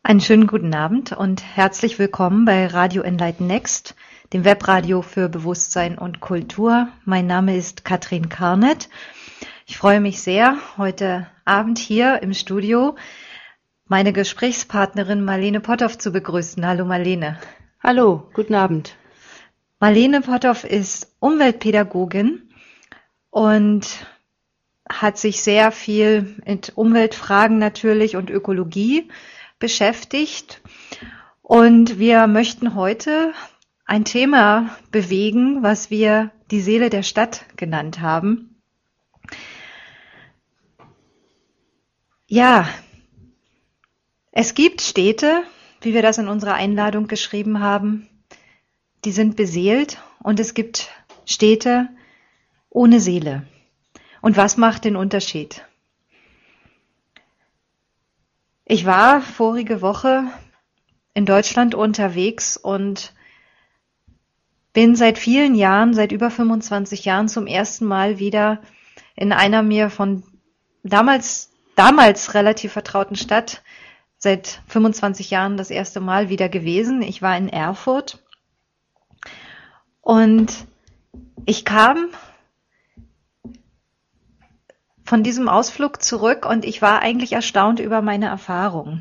Einen schönen guten Abend und herzlich willkommen bei Radio Enlighten Next, dem Webradio für Bewusstsein und Kultur. Mein Name ist Katrin Karnet. Ich freue mich sehr, heute Abend hier im Studio meine Gesprächspartnerin Marlene Potthoff zu begrüßen. Hallo Marlene. Hallo, guten Abend. Marlene Potthoff ist Umweltpädagogin und hat sich sehr viel mit Umweltfragen natürlich und Ökologie beschäftigt. Und wir möchten heute ein Thema bewegen, was wir die Seele der Stadt genannt haben. Ja, es gibt Städte, wie wir das in unserer Einladung geschrieben haben, die sind beseelt, und es gibt Städte ohne Seele. Und was macht den Unterschied? Ich war vorige Woche in Deutschland unterwegs und bin seit vielen Jahren, seit über 25 Jahren zum ersten Mal wieder in einer mir von damals relativ vertrauten Stadt, seit 25 Jahren das erste Mal wieder gewesen. Ich war in Erfurt und ich kam von diesem Ausflug zurück und ich war eigentlich erstaunt über meine Erfahrung.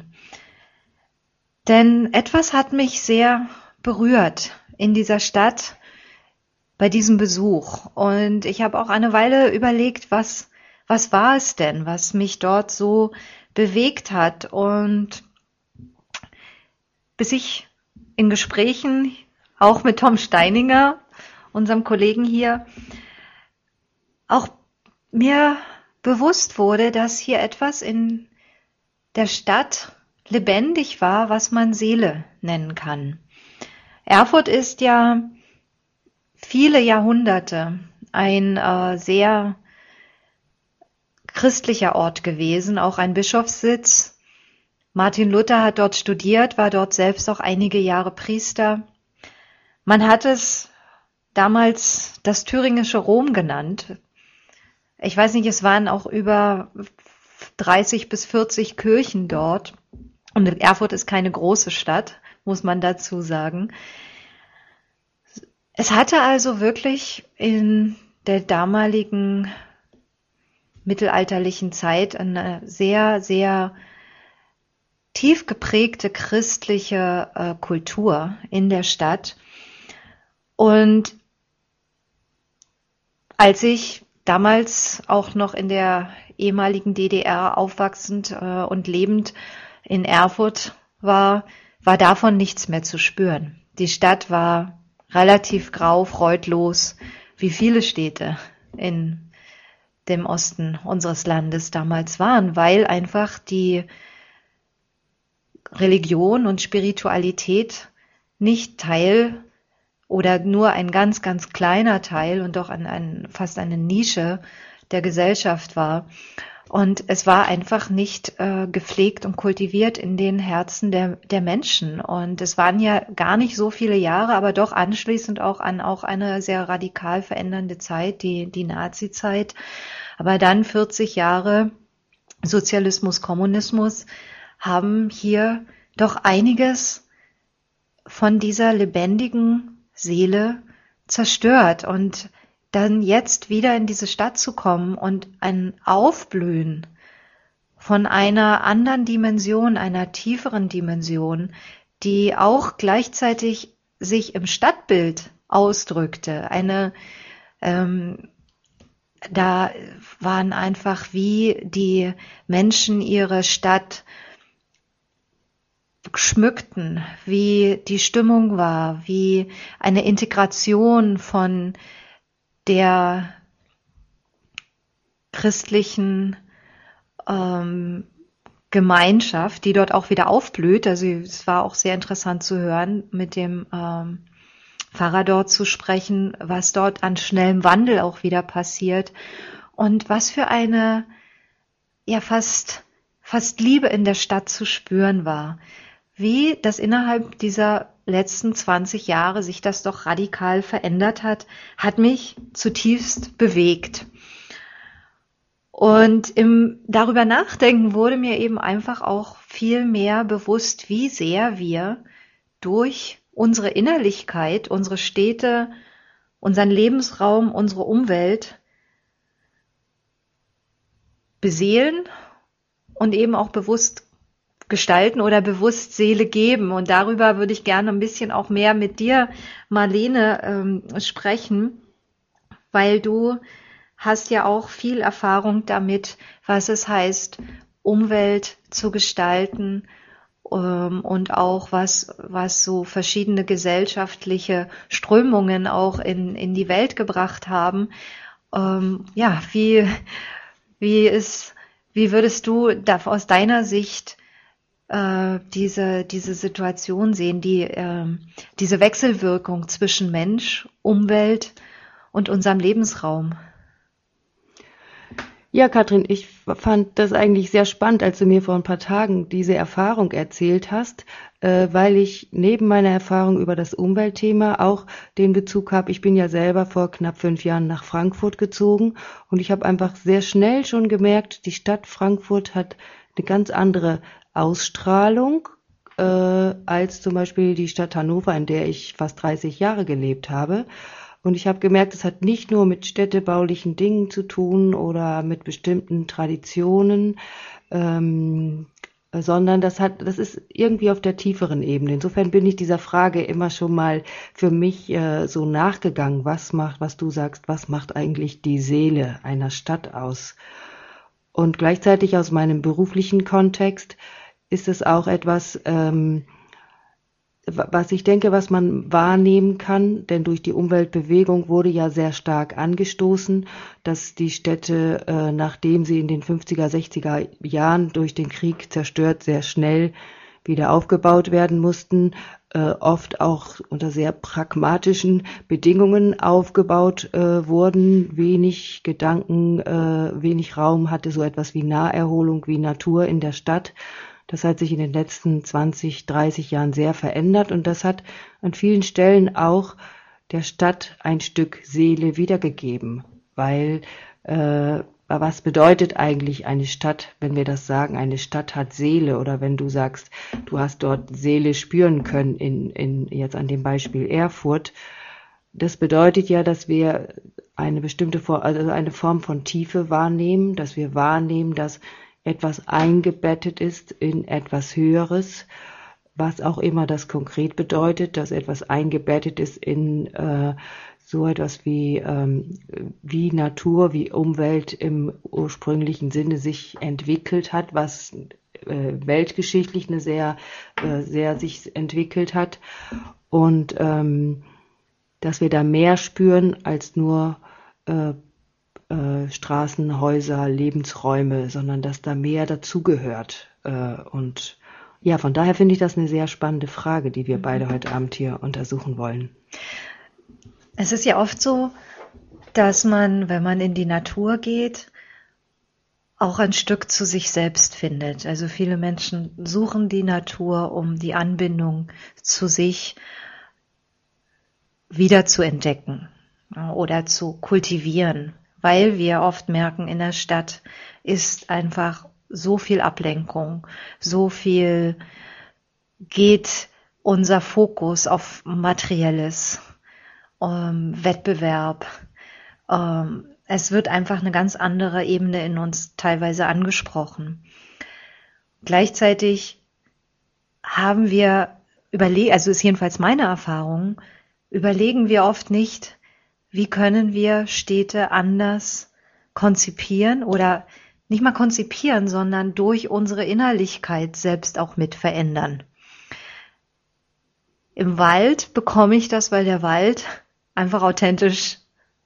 Denn etwas hat mich sehr berührt in dieser Stadt bei diesem Besuch. Und ich habe auch eine Weile überlegt, was war es denn, was mich dort so bewegt hat. Und bis ich in Gesprächen, auch mit Tom Steininger, unserem Kollegen hier, auch mir bewusst wurde, dass hier etwas in der Stadt lebendig war, was man Seele nennen kann. Erfurt ist ja viele Jahrhunderte ein sehr christlicher Ort gewesen, auch ein Bischofssitz. Martin Luther hat dort studiert, war dort selbst auch einige Jahre Priester. Man hat es damals das thüringische Rom genannt. Ich weiß nicht, es waren auch über 30 bis 40 Kirchen dort. Und Erfurt ist keine große Stadt, muss man dazu sagen. Es hatte also wirklich in der damaligen mittelalterlichen Zeit eine sehr, sehr tief geprägte christliche Kultur in der Stadt. Und als ich damals auch noch in der ehemaligen DDR aufwachsend und lebend in Erfurt war davon nichts mehr zu spüren. Die Stadt war relativ grau, freudlos, wie viele Städte in dem Osten unseres Landes damals waren, weil einfach die Religion und Spiritualität nicht Teil oder nur ein ganz, ganz kleiner Teil und doch fast eine Nische der Gesellschaft war. Und es war einfach nicht gepflegt und kultiviert in den Herzen der Menschen. Und es waren ja gar nicht so viele Jahre, aber doch anschließend auch eine sehr radikal verändernde Zeit, die Nazi-Zeit. Aber dann 40 Jahre Sozialismus, Kommunismus haben hier doch einiges von dieser lebendigen Seele zerstört. Und dann jetzt wieder in diese Stadt zu kommen und ein Aufblühen von einer anderen Dimension, einer tieferen Dimension, die auch gleichzeitig sich im Stadtbild ausdrückte. Da waren einfach, wie die Menschen ihre Stadt schmückten, wie die Stimmung war, wie eine Integration von der christlichen Gemeinschaft, die dort auch wieder aufblüht. Also es war auch sehr interessant zu hören, mit dem Pfarrer dort zu sprechen, was dort an schnellem Wandel auch wieder passiert und was für eine ja fast Liebe in der Stadt zu spüren war. Wie das innerhalb dieser letzten 20 Jahre sich das doch radikal verändert hat mich zutiefst bewegt. Und im darüber nachdenken wurde mir eben einfach auch viel mehr bewusst, wie sehr wir durch unsere Innerlichkeit, unsere Städte, unseren Lebensraum, unsere Umwelt beseelen und eben auch bewusst gestalten oder bewusst Seele geben. Und darüber würde ich gerne ein bisschen auch mehr mit dir, Marlene, sprechen, weil du hast ja auch viel Erfahrung damit, was es heißt, Umwelt zu gestalten, und auch was so verschiedene gesellschaftliche Strömungen auch in die Welt gebracht haben. Ja, wie würdest du da aus deiner Sicht diese Situation sehen, diese Wechselwirkung zwischen Mensch, Umwelt und unserem Lebensraum? Ja, Katrin, ich fand das eigentlich sehr spannend, als du mir vor ein paar Tagen diese Erfahrung erzählt hast, weil ich neben meiner Erfahrung über das Umweltthema auch den Bezug habe. Ich bin ja selber vor knapp 5 Jahren nach Frankfurt gezogen und ich habe einfach sehr schnell schon gemerkt, die Stadt Frankfurt hat eine ganz andere Ausstrahlung als zum Beispiel die Stadt Hannover, in der ich fast 30 Jahre gelebt habe. Und ich habe gemerkt, es hat nicht nur mit städtebaulichen Dingen zu tun oder mit bestimmten Traditionen, sondern das ist irgendwie auf der tieferen Ebene. Insofern bin ich dieser Frage immer schon mal für mich so nachgegangen. Was du sagst, was macht eigentlich die Seele einer Stadt aus? Und gleichzeitig aus meinem beruflichen Kontext ist es auch etwas, was ich denke, was man wahrnehmen kann, denn durch die Umweltbewegung wurde ja sehr stark angestoßen, dass die Städte, nachdem sie in den 50er, 60er Jahren durch den Krieg zerstört, sehr schnell wieder aufgebaut werden mussten, oft auch unter sehr pragmatischen Bedingungen aufgebaut wurden, wenig Gedanken, wenig Raum hatte so etwas wie Naherholung, wie Natur in der Stadt. Das hat sich in den letzten 20, 30 Jahren sehr verändert und das hat an vielen Stellen auch der Stadt ein Stück Seele wiedergegeben, weil was bedeutet eigentlich eine Stadt, wenn wir das sagen, eine Stadt hat Seele, oder wenn du sagst, du hast dort Seele spüren können in jetzt an dem Beispiel Erfurt. Das bedeutet ja, dass wir eine bestimmte Form, also eine Form von Tiefe wahrnehmen, dass wir wahrnehmen, dass etwas eingebettet ist in etwas Höheres, was auch immer das konkret bedeutet, dass etwas eingebettet ist in so etwas wie Natur, wie Umwelt im ursprünglichen Sinne sich entwickelt hat, was weltgeschichtlich eine sehr sich entwickelt hat, und dass wir da mehr spüren als nur Straßen, Häuser, Lebensräume, sondern dass da mehr dazugehört. Und ja, von daher finde ich das eine sehr spannende Frage, die wir beide heute Abend hier untersuchen wollen. Es ist ja oft so, dass man, wenn man in die Natur geht, auch ein Stück zu sich selbst findet. Also viele Menschen suchen die Natur, um die Anbindung zu sich wieder zu entdecken oder zu kultivieren. Weil wir oft merken, in der Stadt ist einfach so viel Ablenkung, so viel geht unser Fokus auf Materielles, Wettbewerb. Es wird einfach eine ganz andere Ebene in uns teilweise angesprochen. Gleichzeitig haben wir also ist jedenfalls meine Erfahrung, überlegen wir oft nicht, wie können wir Städte anders konzipieren oder nicht mal konzipieren, sondern durch unsere Innerlichkeit selbst auch mit verändern. Im Wald bekomme ich das, weil der Wald einfach authentisch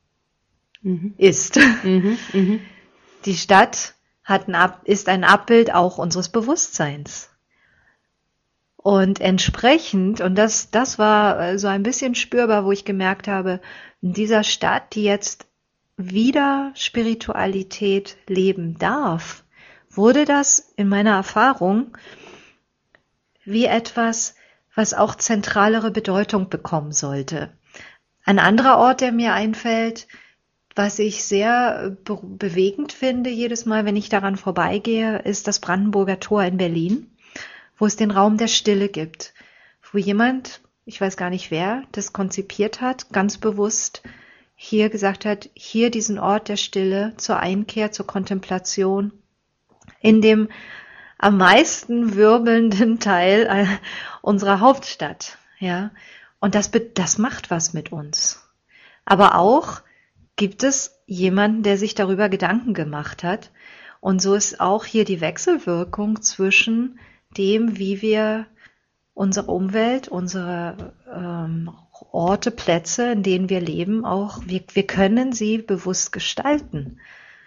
ist. Die Stadt ist ein Abbild auch unseres Bewusstseins. Und entsprechend, und das war so ein bisschen spürbar, wo ich gemerkt habe, in dieser Stadt, die jetzt wieder Spiritualität leben darf, wurde das in meiner Erfahrung wie etwas, was auch zentralere Bedeutung bekommen sollte. Ein anderer Ort, der mir einfällt, was ich sehr bewegend finde, jedes Mal, wenn ich daran vorbeigehe, ist das Brandenburger Tor in Berlin. wo es den Raum der Stille gibt, wo jemand, ich weiß gar nicht wer, das konzipiert hat, ganz bewusst hier gesagt hat, hier diesen Ort der Stille zur Einkehr, zur Kontemplation, in dem am meisten wirbelnden Teil unserer Hauptstadt, ja. Und das macht was mit uns. Aber auch gibt es jemanden, der sich darüber Gedanken gemacht hat. Und so ist auch hier die Wechselwirkung zwischen dem, wie wir unsere Umwelt, unsere Orte, Plätze, in denen wir leben, auch, wir können sie bewusst gestalten.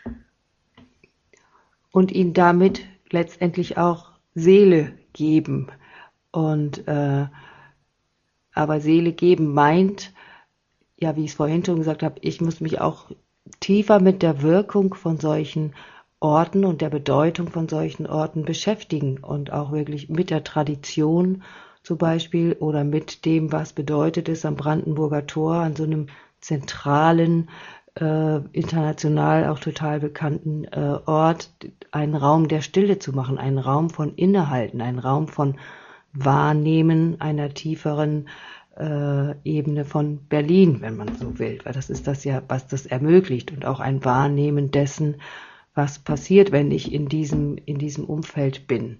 Und ihnen damit letztendlich auch Seele geben. Und aber Seele geben meint, ja, wie ich es vorhin schon gesagt habe, ich muss mich auch tiefer mit der Wirkung von solchen Orten und der Bedeutung von solchen Orten beschäftigen und auch wirklich mit der Tradition zum Beispiel oder mit dem, was bedeutet es am Brandenburger Tor, an so einem zentralen, international auch total bekannten Ort, einen Raum der Stille zu machen, einen Raum von Innehalten, einen Raum von Wahrnehmen einer tieferen Ebene von Berlin, wenn man so will, weil das ist das ja, was das ermöglicht und auch ein Wahrnehmen dessen, was passiert, wenn ich in diesem Umfeld bin.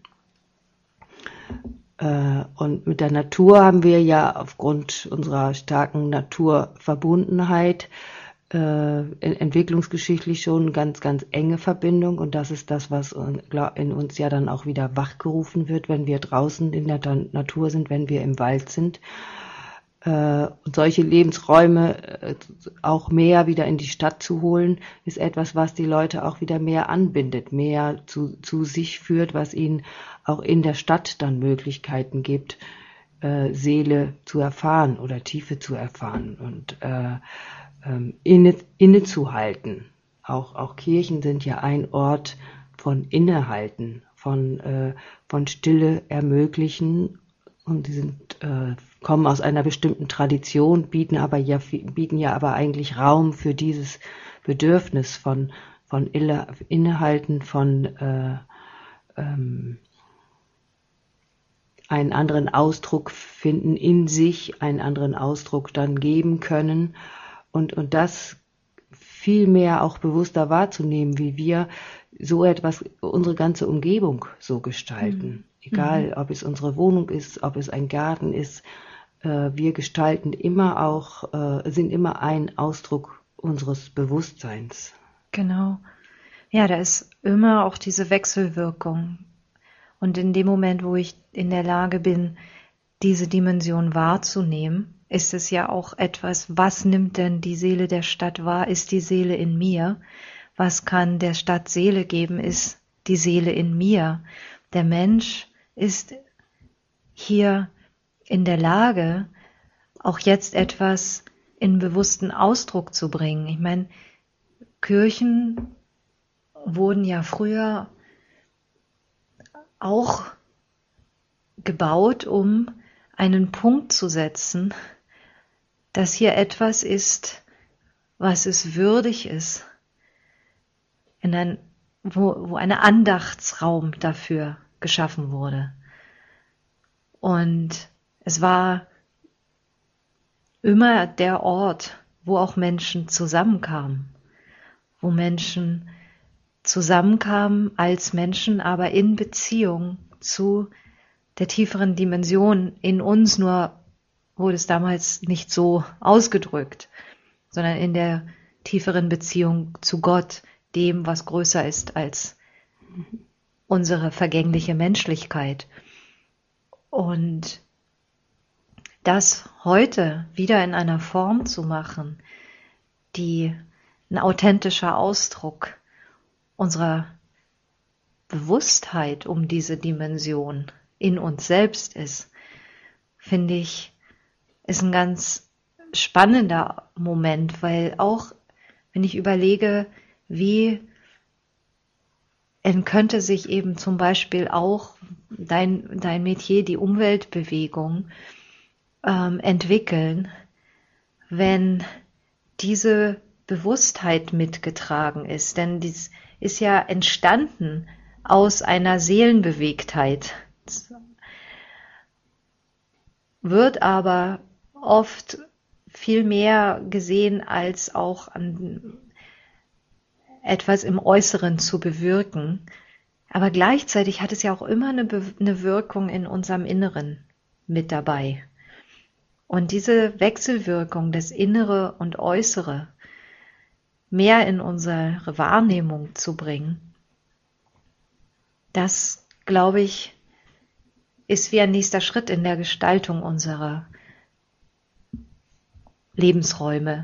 Und mit der Natur haben wir ja aufgrund unserer starken Naturverbundenheit entwicklungsgeschichtlich schon eine ganz, ganz enge Verbindung, und das ist das, was in uns ja dann auch wieder wachgerufen wird, wenn wir draußen in der Natur sind, wenn wir im Wald sind. Und solche Lebensräume auch mehr wieder in die Stadt zu holen, ist etwas, was die Leute auch wieder mehr anbindet, mehr zu sich führt, was ihnen auch in der Stadt dann Möglichkeiten gibt, Seele zu erfahren oder Tiefe zu erfahren und innezuhalten. Auch Kirchen sind ja ein Ort von Innehalten, von Stille ermöglichen, und die sind kommen aus einer bestimmten Tradition, bieten ja aber eigentlich Raum für dieses Bedürfnis von Innehalten, von einen anderen Ausdruck finden in sich, einen anderen Ausdruck dann geben können, und das viel mehr auch bewusster wahrzunehmen, wie wir so etwas, unsere ganze Umgebung so gestalten. Egal, ob es unsere Wohnung ist, ob es ein Garten ist, wir gestalten immer auch, sind immer ein Ausdruck unseres Bewusstseins. Genau. Ja, da ist immer auch diese Wechselwirkung. Und in dem Moment, wo ich in der Lage bin, diese Dimension wahrzunehmen, ist es ja auch etwas, was nimmt denn die Seele der Stadt wahr? Ist die Seele in mir? Was kann der Stadt Seele geben? Ist die Seele in mir? Der Mensch ist hier in der Lage, auch jetzt etwas in bewussten Ausdruck zu bringen. Ich meine, Kirchen wurden ja früher auch gebaut, um einen Punkt zu setzen, dass hier etwas ist, was es würdig ist, wo ein Andachtsraum dafür geschaffen wurde. Und es war immer der Ort, wo auch Menschen zusammenkamen, als Menschen, aber in Beziehung zu der tieferen Dimension in uns, nur wurde es damals nicht so ausgedrückt, sondern in der tieferen Beziehung zu Gott, dem, was größer ist als unsere vergängliche Menschlichkeit. Und das heute wieder in einer Form zu machen, die ein authentischer Ausdruck unserer Bewusstheit um diese Dimension in uns selbst ist, finde ich, ist ein ganz spannender Moment, weil auch, wenn ich überlege, wie könnte sich eben zum Beispiel auch dein Metier, die Umweltbewegung, entwickeln, wenn diese Bewusstheit mitgetragen ist. Denn dies ist ja entstanden aus einer Seelenbewegtheit, wird aber oft viel mehr gesehen, als auch an etwas im Äußeren zu bewirken. Aber gleichzeitig hat es ja auch immer eine Wirkung in unserem Inneren mit dabei. Und diese Wechselwirkung, das Innere und Äußere, mehr in unsere Wahrnehmung zu bringen, das, glaube ich, ist wie ein nächster Schritt in der Gestaltung unserer Lebensräume.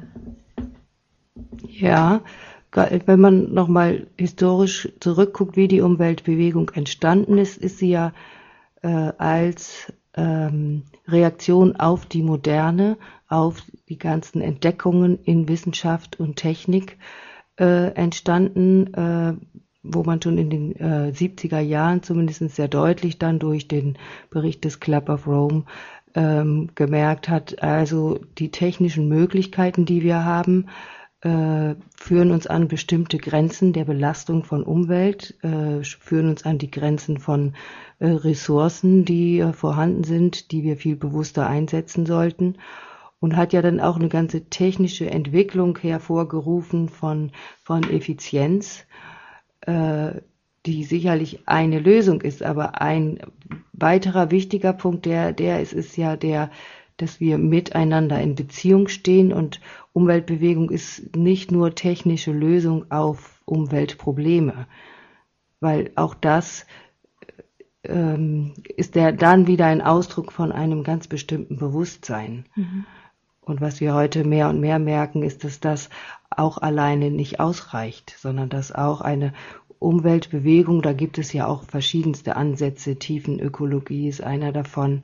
Ja, wenn man nochmal historisch zurückguckt, wie die Umweltbewegung entstanden ist, ist sie ja als Reaktion auf die Moderne, auf die ganzen Entdeckungen in Wissenschaft und Technik entstanden, wo man schon in den 70er Jahren zumindest sehr deutlich dann durch den Bericht des Club of Rome gemerkt hat, also die technischen Möglichkeiten, die wir haben, führen uns an bestimmte Grenzen der Belastung von Umwelt, führen uns an die Grenzen von Ressourcen, die vorhanden sind, die wir viel bewusster einsetzen sollten, und hat ja dann auch eine ganze technische Entwicklung hervorgerufen von Effizienz, die sicherlich eine Lösung ist, aber ein weiterer wichtiger Punkt, der ist ja der, dass wir miteinander in Beziehung stehen, und Umweltbewegung ist nicht nur technische Lösung auf Umweltprobleme, weil auch das ist dann wieder ein Ausdruck von einem ganz bestimmten Bewusstsein. Mhm. Und was wir heute mehr und mehr merken, ist, dass das auch alleine nicht ausreicht, sondern dass auch eine Umweltbewegung, da gibt es ja auch verschiedenste Ansätze, Tiefenökologie ist einer davon,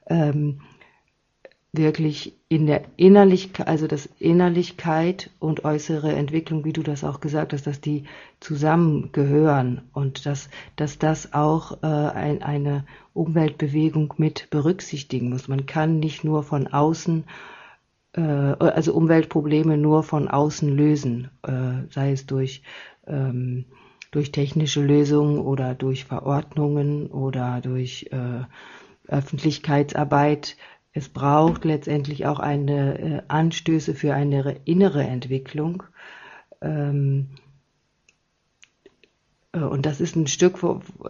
wirklich in der Innerlichkeit, also dass Innerlichkeit und äußere Entwicklung, wie du das auch gesagt hast, dass die zusammengehören und dass das auch eine Umweltbewegung mit berücksichtigen muss. Man kann nicht nur von außen, also Umweltprobleme nur von außen lösen, sei es durch technische Lösungen oder durch Verordnungen oder durch Öffentlichkeitsarbeit. Es braucht letztendlich auch eine Anstöße für eine innere Entwicklung. Und das ist ein Stück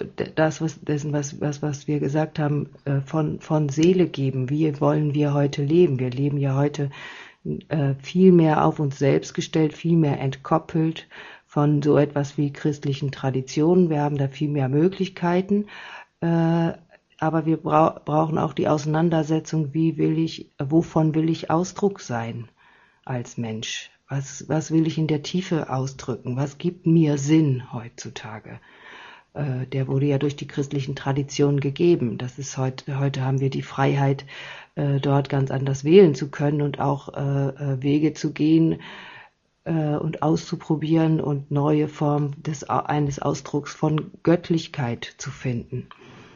was wir gesagt haben, von Seele geben. Wie wollen wir heute leben? Wir leben ja heute viel mehr auf uns selbst gestellt, viel mehr entkoppelt von so etwas wie christlichen Traditionen. Wir haben da viel mehr Möglichkeiten. Aber wir brauchen auch die Auseinandersetzung, wovon will ich Ausdruck sein als Mensch? Was will ich in der Tiefe ausdrücken? Was gibt mir Sinn heutzutage? Der wurde ja durch die christlichen Traditionen gegeben. Das ist heute haben wir die Freiheit, dort ganz anders wählen zu können und auch Wege zu gehen und auszuprobieren und neue Formen eines Ausdrucks von Göttlichkeit zu finden.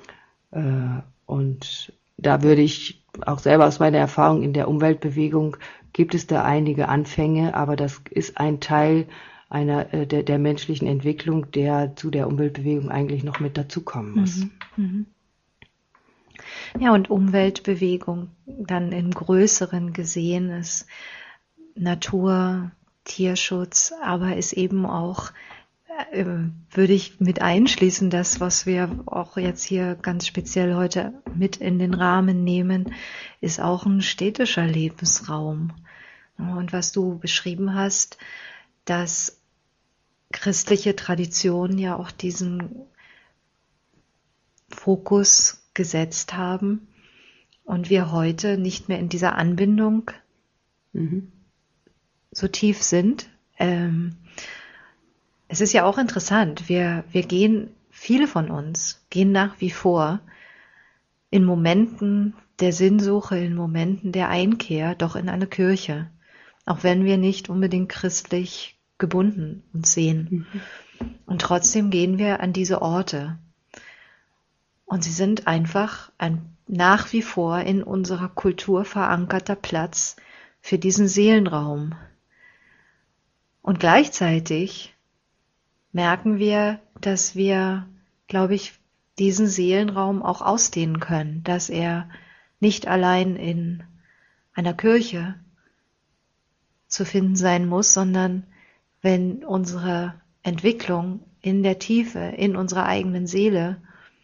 Und da würde ich auch selber aus meiner Erfahrung in der Umweltbewegung, gibt es da einige Anfänge, aber das ist ein Teil der menschlichen Entwicklung, der zu der Umweltbewegung eigentlich noch mit dazukommen muss. Mhm. Mhm. Ja, und Umweltbewegung dann im Größeren gesehen ist Natur, Tierschutz, aber ist eben auch, würde ich mit einschließen, das, was wir auch jetzt hier ganz speziell heute mit in den Rahmen nehmen, ist auch ein städtischer Lebensraum. Und was du beschrieben hast, dass christliche Traditionen ja auch diesen Fokus gesetzt haben und wir heute nicht mehr in dieser Anbindung so tief sind. Es ist ja auch interessant, wir gehen, viele von uns gehen nach wie vor in Momenten der Sinnsuche, in Momenten der Einkehr doch in eine Kirche, auch wenn wir nicht unbedingt christlich gebunden uns sehen. Und trotzdem gehen wir an diese Orte. Und sie sind einfach ein nach wie vor in unserer Kultur verankerter Platz für diesen Seelenraum. Und gleichzeitig merken wir, dass wir, glaube ich, diesen Seelenraum auch ausdehnen können, dass er nicht allein in einer Kirche zu finden sein muss, sondern wenn unsere Entwicklung in der Tiefe, in unserer eigenen Seele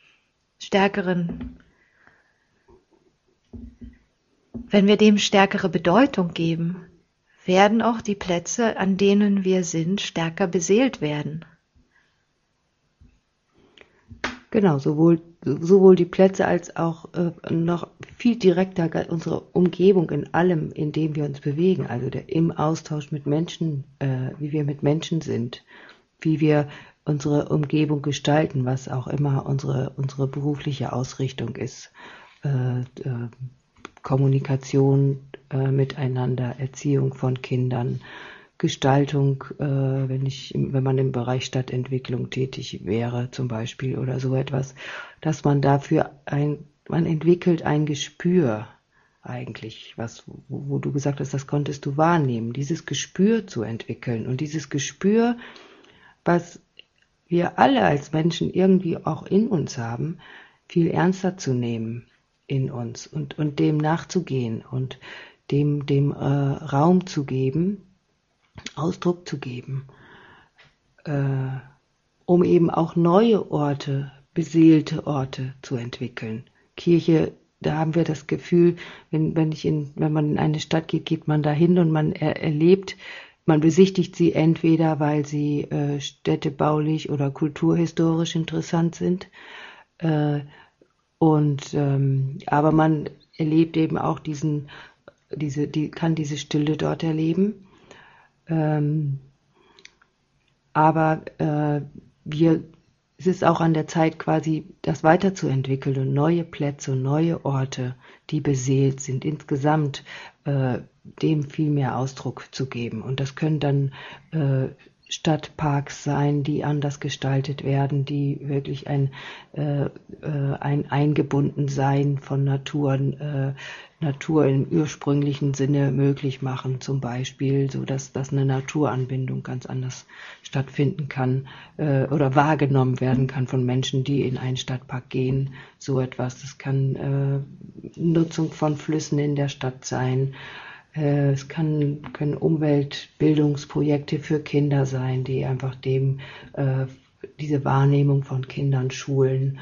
wenn wir dem stärkere Bedeutung geben, werden auch die Plätze, an denen wir sind, stärker beseelt werden. Genau, sowohl die Plätze als auch noch viel direkter unsere Umgebung in allem, in dem wir uns bewegen, also im Austausch mit Menschen, wie wir mit Menschen sind, wie wir unsere Umgebung gestalten, was auch immer unsere berufliche Ausrichtung ist. Kommunikation miteinander, Erziehung von Kindern, Gestaltung, wenn man im Bereich Stadtentwicklung tätig wäre zum Beispiel oder so etwas, dass man dafür man entwickelt ein Gespür eigentlich, wo du gesagt hast, das konntest du wahrnehmen, dieses Gespür zu entwickeln und dieses Gespür, was wir alle als Menschen irgendwie auch in uns haben, viel ernster zu nehmen in uns und dem nachzugehen und dem Raum zu geben, Ausdruck zu geben, um eben auch neue Orte, beseelte Orte zu entwickeln. Kirche, da haben wir das Gefühl, wenn man in eine Stadt geht, geht man dahin und man erlebt, man besichtigt sie entweder, weil sie städtebaulich oder kulturhistorisch interessant sind, aber man erlebt eben auch kann diese Stille dort erleben. Es ist auch an der Zeit, quasi das weiterzuentwickeln und neue Plätze und neue Orte, die beseelt sind, insgesamt dem viel mehr Ausdruck zu geben. Und das können dann Stadtparks sein, die anders gestaltet werden, die wirklich ein Eingebundensein von Natur im ursprünglichen Sinne möglich machen, zum Beispiel, so dass eine Naturanbindung ganz anders stattfinden kann oder wahrgenommen werden kann von Menschen, die in einen Stadtpark gehen. So etwas. Das kann Nutzung von Flüssen in der Stadt sein. Es können Umweltbildungsprojekte für Kinder sein, die einfach diese Wahrnehmung von Kindern schulen.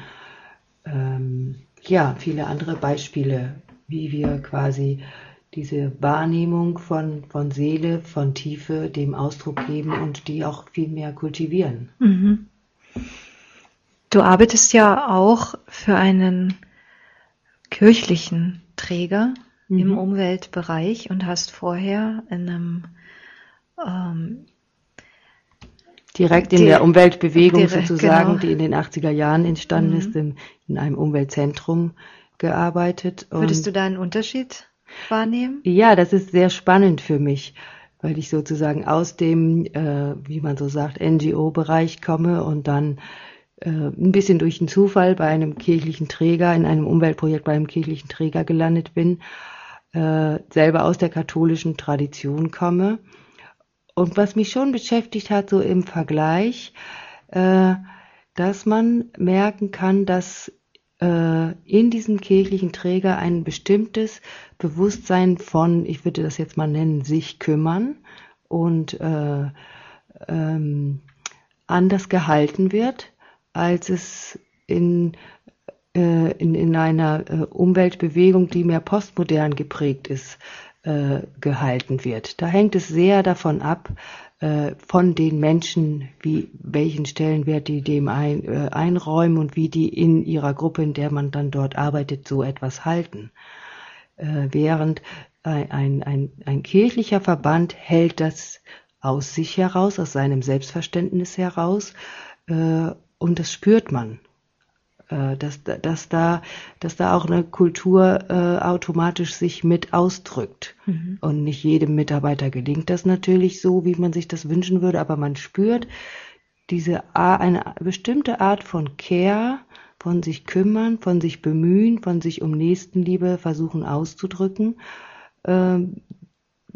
Viele andere Beispiele, wie wir quasi diese Wahrnehmung von Seele, von Tiefe dem Ausdruck geben und die auch viel mehr kultivieren. Mhm. Du arbeitest ja auch für einen kirchlichen Träger im Umweltbereich und hast vorher in einem direkt in der Umweltbewegung sozusagen, genau, die in den 80er Jahren entstanden ist, in einem Umweltzentrum gearbeitet. Würdest du da einen Unterschied wahrnehmen? Ja, das ist sehr spannend für mich, weil ich sozusagen aus dem, wie man so sagt, NGO-Bereich komme und dann ein bisschen durch den Zufall bei einem kirchlichen Träger, in einem Umweltprojekt bei einem kirchlichen Träger gelandet bin, selber aus der katholischen Tradition komme. Und was mich schon beschäftigt hat, so im Vergleich, dass man merken kann, dass in diesem kirchlichen Träger ein bestimmtes Bewusstsein von, ich würde das jetzt mal nennen, sich kümmern und anders gehalten wird, als es in einer Umweltbewegung, die mehr postmodern geprägt ist, gehalten wird. Da hängt es sehr davon ab, von den Menschen, welchen Stellenwert die dem einräumen und wie die in ihrer Gruppe, in der man dann dort arbeitet, so etwas halten. Während ein kirchlicher Verband hält das aus sich heraus, aus seinem Selbstverständnis heraus, und das spürt man. Dass da auch eine Kultur automatisch sich mit ausdrückt. Und nicht jedem Mitarbeiter gelingt das natürlich so, wie man sich das wünschen würde, aber man spürt eine bestimmte Art von Care, von sich kümmern, von sich bemühen, von sich um Nächstenliebe versuchen auszudrücken,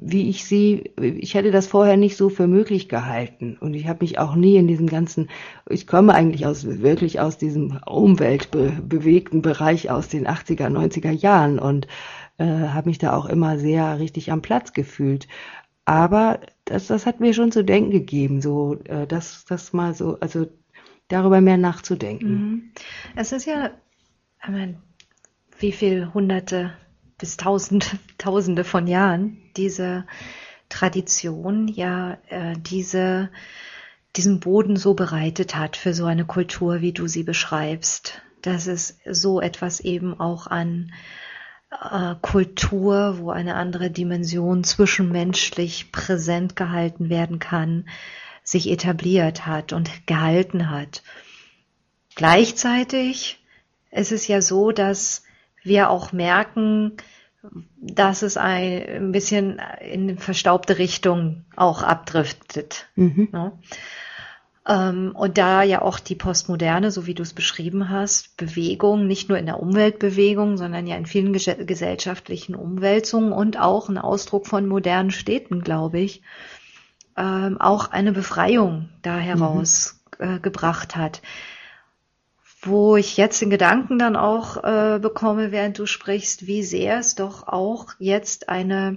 wie ich sie, ich hätte das vorher nicht so für möglich gehalten. Und ich habe mich auch nie in diesem ganzen, ich komme eigentlich wirklich aus diesem umweltbewegten Bereich aus den 80er, 90er Jahren und habe mich da auch immer sehr richtig am Platz gefühlt. Aber das hat mir schon zu denken gegeben, so das mal so, also darüber mehr nachzudenken. Es ist ja, ich meine, wie viel Hunderte bis Tausende von Jahren diese Tradition ja diesen Boden so bereitet hat für so eine Kultur, wie du sie beschreibst, dass es so etwas eben auch an Kultur, wo eine andere Dimension zwischenmenschlich präsent gehalten werden kann, sich etabliert hat und gehalten hat. Gleichzeitig ist es ja so, dass wir auch merken, dass es ein bisschen in eine verstaubte Richtung auch abdriftet. Ne? Und da ja auch die Postmoderne, so wie du es beschrieben hast, Bewegung, nicht nur in der Umweltbewegung, sondern ja in vielen gesellschaftlichen Umwälzungen und auch ein Ausdruck von modernen Städten, glaube ich, auch eine Befreiung da heraus gebracht hat. Wo ich jetzt den Gedanken dann auch bekomme, während du sprichst, wie sehr es doch auch jetzt eine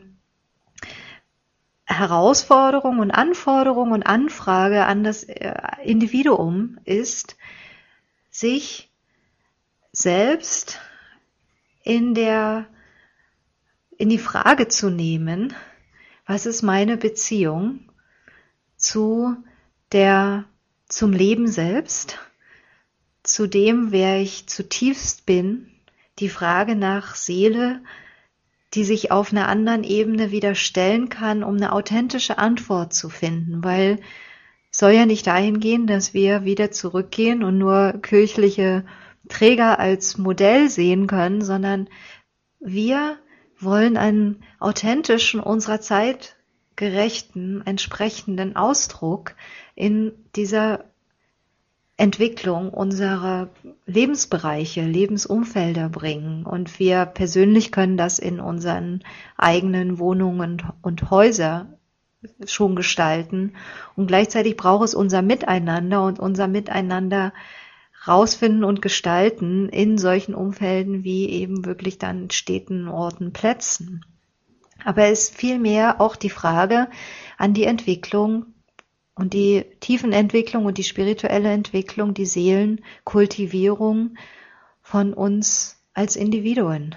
Herausforderung und Anforderung und Anfrage an das Individuum ist, sich selbst in die Frage zu nehmen, was ist meine Beziehung zum Leben selbst, zu dem, wer ich zutiefst bin, die Frage nach Seele, die sich auf einer anderen Ebene wieder stellen kann, um eine authentische Antwort zu finden, weil es soll ja nicht dahin gehen, dass wir wieder zurückgehen und nur kirchliche Träger als Modell sehen können, sondern wir wollen einen authentischen, unserer Zeit gerechten, entsprechenden Ausdruck in dieser Entwicklung unserer Lebensbereiche, Lebensumfelder bringen. Und wir persönlich können das in unseren eigenen Wohnungen und Häuser schon gestalten. Und gleichzeitig braucht es unser Miteinander und unser Miteinander rausfinden und gestalten in solchen Umfelden wie eben wirklich dann Städten, Orten, Plätzen. Aber es ist vielmehr auch die Frage an die Entwicklung und die Tiefenentwicklung und die spirituelle Entwicklung, die Seelenkultivierung von uns als Individuen.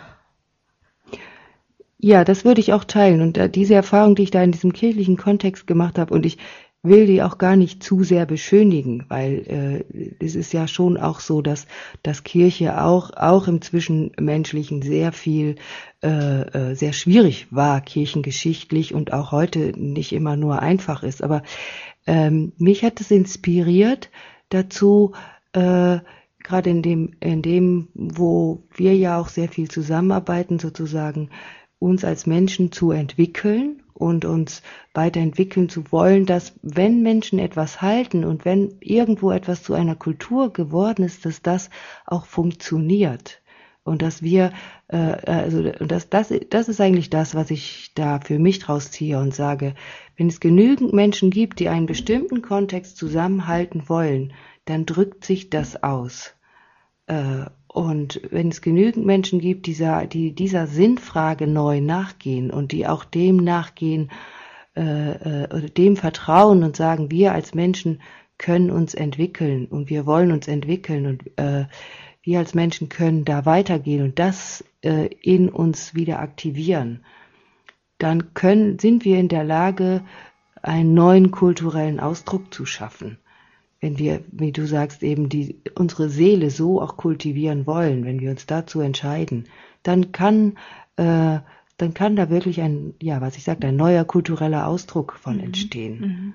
Ja, das würde ich auch teilen. Und diese Erfahrung, die ich da in diesem kirchlichen Kontext gemacht habe, und ich will die auch gar nicht zu sehr beschönigen, weil es ist ja schon auch so, dass Kirche auch im Zwischenmenschlichen sehr schwierig war, kirchengeschichtlich, und auch heute nicht immer nur einfach ist. Aber mich hat es inspiriert dazu, gerade in dem, wo wir ja auch sehr viel zusammenarbeiten, sozusagen uns als Menschen zu entwickeln und uns weiterentwickeln zu wollen, dass wenn Menschen etwas halten und wenn irgendwo etwas zu einer Kultur geworden ist, dass das auch funktioniert. Und dass wir, das ist eigentlich das, was ich da für mich draus ziehe und sage, wenn es genügend Menschen gibt, die einen bestimmten Kontext zusammenhalten wollen, dann drückt sich das aus. Und wenn es genügend Menschen gibt, die dieser Sinnfrage neu nachgehen und die auch dem nachgehen, oder dem vertrauen und sagen, wir als Menschen können uns entwickeln und wir wollen uns entwickeln und wir als Menschen können da weitergehen und das in uns wieder aktivieren, dann sind wir in der Lage, einen neuen kulturellen Ausdruck zu schaffen. Wenn wir, wie du sagst, eben unsere Seele so auch kultivieren wollen, wenn wir uns dazu entscheiden, dann kann da wirklich ein neuer kultureller Ausdruck von entstehen.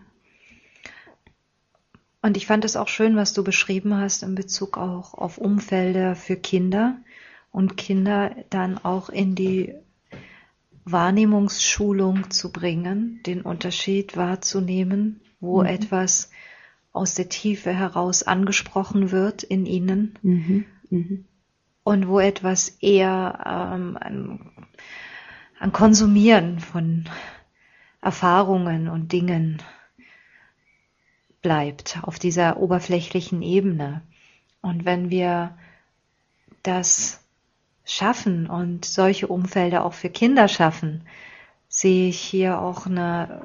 Und ich fand es auch schön, was du beschrieben hast in Bezug auch auf Umfelder für Kinder und Kinder dann auch in die Wahrnehmungsschulung zu bringen, den Unterschied wahrzunehmen, wo etwas aus der Tiefe heraus angesprochen wird in ihnen und wo etwas eher an Konsumieren von Erfahrungen und Dingen bleibt, auf dieser oberflächlichen Ebene. Und wenn wir das schaffen und solche Umfelder auch für Kinder schaffen, sehe ich hier auch eine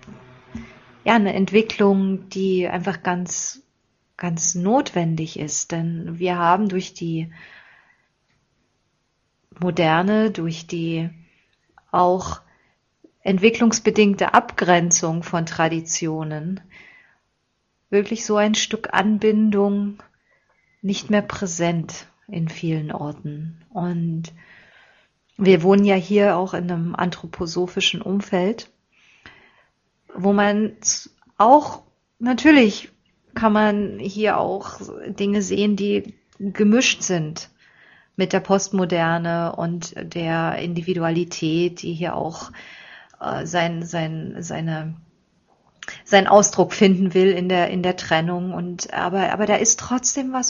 Entwicklung, die einfach ganz, ganz notwendig ist. Denn wir haben durch die Moderne, durch die auch entwicklungsbedingte Abgrenzung von Traditionen wirklich so ein Stück Anbindung nicht mehr präsent in vielen Orten. Und wir wohnen ja hier auch in einem anthroposophischen Umfeld, wo man auch, natürlich kann man hier auch Dinge sehen, die gemischt sind mit der Postmoderne und der Individualität, die hier auch seinen Ausdruck finden will in der Trennung. Und aber da ist trotzdem was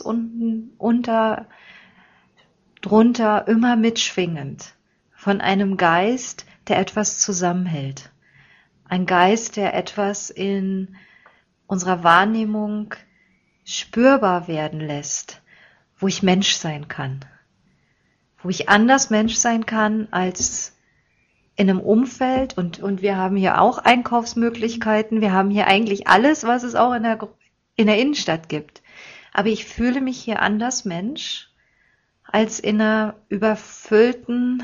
drunter immer mitschwingend von einem Geist, der etwas zusammenhält. Ein Geist, der etwas in unserer Wahrnehmung spürbar werden lässt, wo ich Mensch sein kann. Wo ich anders Mensch sein kann als in einem Umfeld, und wir haben hier auch Einkaufsmöglichkeiten, wir haben hier eigentlich alles, was es auch in der Innenstadt gibt. Aber ich fühle mich hier anders Mensch als in einer überfüllten,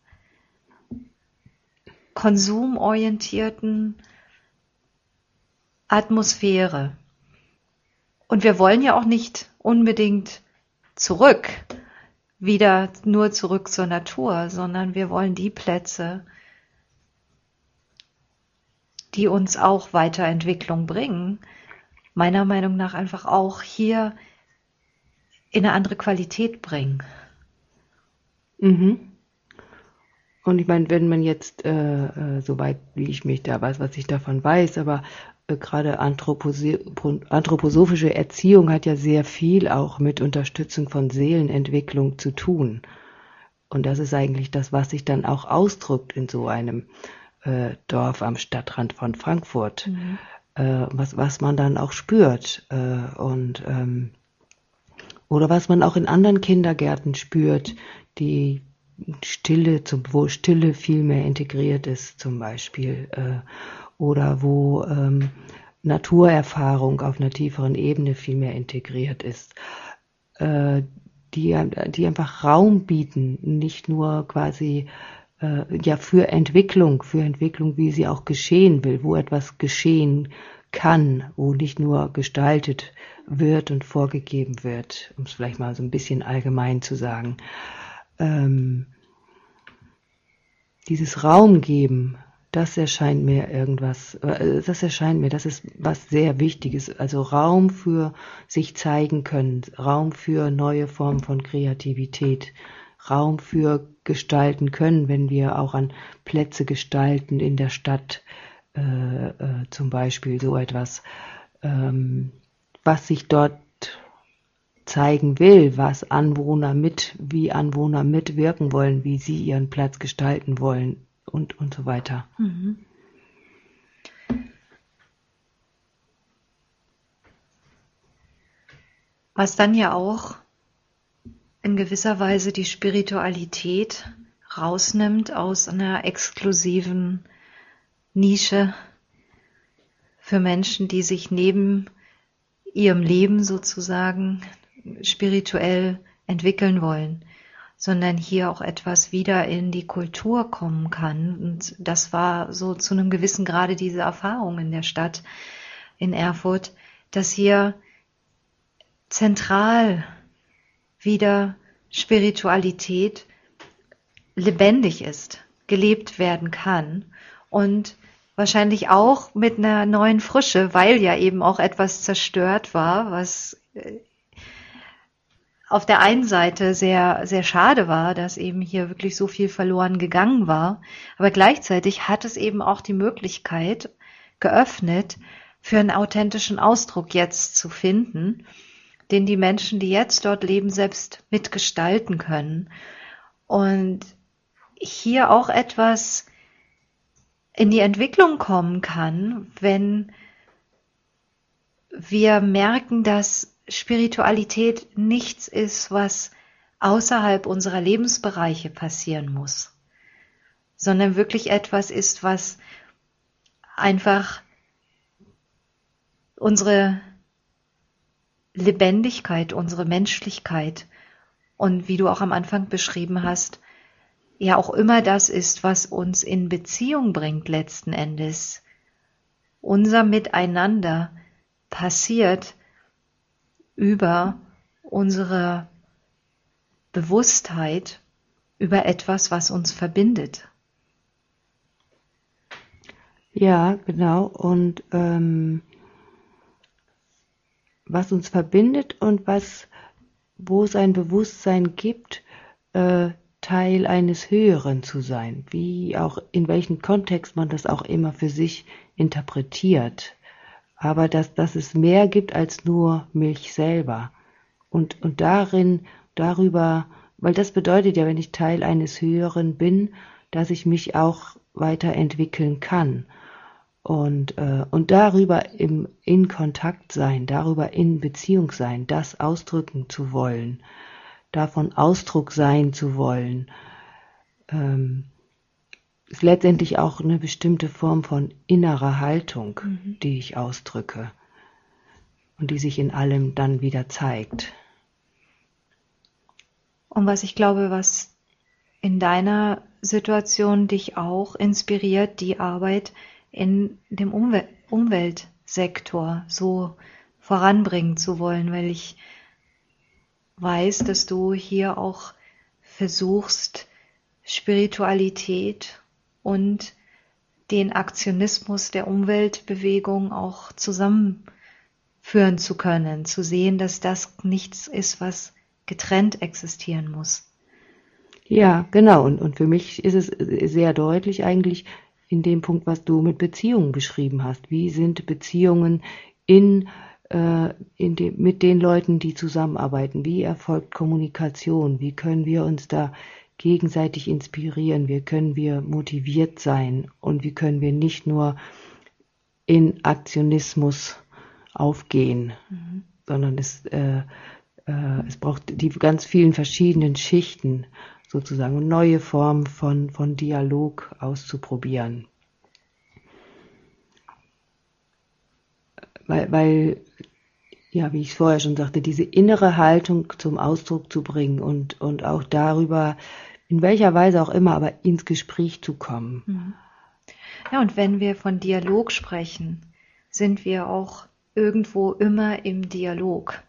konsumorientierten Atmosphäre. Und wir wollen ja auch nicht unbedingt wieder nur zurück zur Natur, sondern wir wollen die Plätze, die uns auch Weiterentwicklung bringen, meiner Meinung nach einfach auch hier in eine andere Qualität bringen. Mhm. Und ich meine, wenn man jetzt, soweit wie ich mich da weiß, was ich davon weiß, aber gerade anthroposophische Erziehung hat ja sehr viel auch mit Unterstützung von Seelenentwicklung zu tun. Und das ist eigentlich das, was sich dann auch ausdrückt in so einem Dorf am Stadtrand von Frankfurt, was man dann auch spürt oder was man auch in anderen Kindergärten spürt, die wo Stille viel mehr integriert ist zum Beispiel, oder wo Naturerfahrung auf einer tieferen Ebene viel mehr integriert ist, die einfach Raum bieten, nicht nur quasi für Entwicklung, wie sie auch geschehen will, wo etwas geschehen kann, wo nicht nur gestaltet wird und vorgegeben wird, um es vielleicht mal so ein bisschen allgemein zu sagen. Dieses Raum geben, das erscheint mir, das ist was sehr Wichtiges. Also Raum für sich zeigen können, Raum für neue Formen von Kreativität, Raum für gestalten können, wenn wir auch an Plätze gestalten in der Stadt, zum Beispiel so etwas, was sich dort zeigen will, wie Anwohner mitwirken wollen, wie sie ihren Platz gestalten wollen und so weiter. Mhm. Was dann ja auch in gewisser Weise die Spiritualität rausnimmt aus einer exklusiven Nische für Menschen, die sich neben ihrem Leben sozusagen spirituell entwickeln wollen, sondern hier auch etwas wieder in die Kultur kommen kann. Und das war so zu einem gewissen Grade diese Erfahrung in der Stadt, in Erfurt, dass hier zentral wieder Spiritualität lebendig ist, gelebt werden kann und wahrscheinlich auch mit einer neuen Frische, weil ja eben auch etwas zerstört war, was auf der einen Seite sehr, sehr schade war, dass eben hier wirklich so viel verloren gegangen war. Aber gleichzeitig hat es eben auch die Möglichkeit geöffnet, für einen authentischen Ausdruck jetzt zu finden, den die Menschen, die jetzt dort leben, selbst mitgestalten können. Und hier auch etwas in die Entwicklung kommen kann, wenn wir merken, dass Spiritualität nichts ist, was außerhalb unserer Lebensbereiche passieren muss, sondern wirklich etwas ist, was einfach unsere Lebendigkeit, unsere Menschlichkeit und wie du auch am Anfang beschrieben hast, ja auch immer das ist, was uns in Beziehung bringt letzten Endes. Unser Miteinander passiert über unsere Bewusstheit, über etwas, was uns verbindet. Ja, genau. Und was uns verbindet und wo es ein Bewusstsein gibt, Teil eines Höheren zu sein, wie auch in welchem Kontext man das auch immer für sich interpretiert. Aber dass es mehr gibt als nur mich selber. Und darüber, weil das bedeutet ja, wenn ich Teil eines Höheren bin, dass ich mich auch weiterentwickeln kann. Und darüber in Kontakt sein, darüber in Beziehung sein, das ausdrücken zu wollen, davon Ausdruck sein zu wollen, ist letztendlich auch eine bestimmte Form von innerer Haltung, die ich ausdrücke und die sich in allem dann wieder zeigt. Und was ich glaube, was in deiner Situation dich auch inspiriert, die Arbeit in dem Umweltsektor so voranbringen zu wollen, weil ich weiß, dass du hier auch versuchst, Spiritualität und den Aktionismus der Umweltbewegung auch zusammenführen zu können, zu sehen, dass das nichts ist, was getrennt existieren muss. Ja, genau. Und für mich ist es sehr deutlich eigentlich in dem Punkt, was du mit Beziehungen beschrieben hast. Wie sind Beziehungen mit den Leuten, die zusammenarbeiten? Wie erfolgt Kommunikation? Wie können wir uns da gegenseitig inspirieren? Wie können wir motiviert sein? Und wie können wir nicht nur in Aktionismus aufgehen, sondern es braucht die ganz vielen verschiedenen Schichten sozusagen, neue Formen von Dialog auszuprobieren. Weil, ja, wie ich vorher schon sagte, diese innere Haltung zum Ausdruck zu bringen und auch darüber, in welcher Weise auch immer, aber ins Gespräch zu kommen. Ja, und wenn wir von Dialog sprechen, sind wir auch irgendwo immer im Dialog.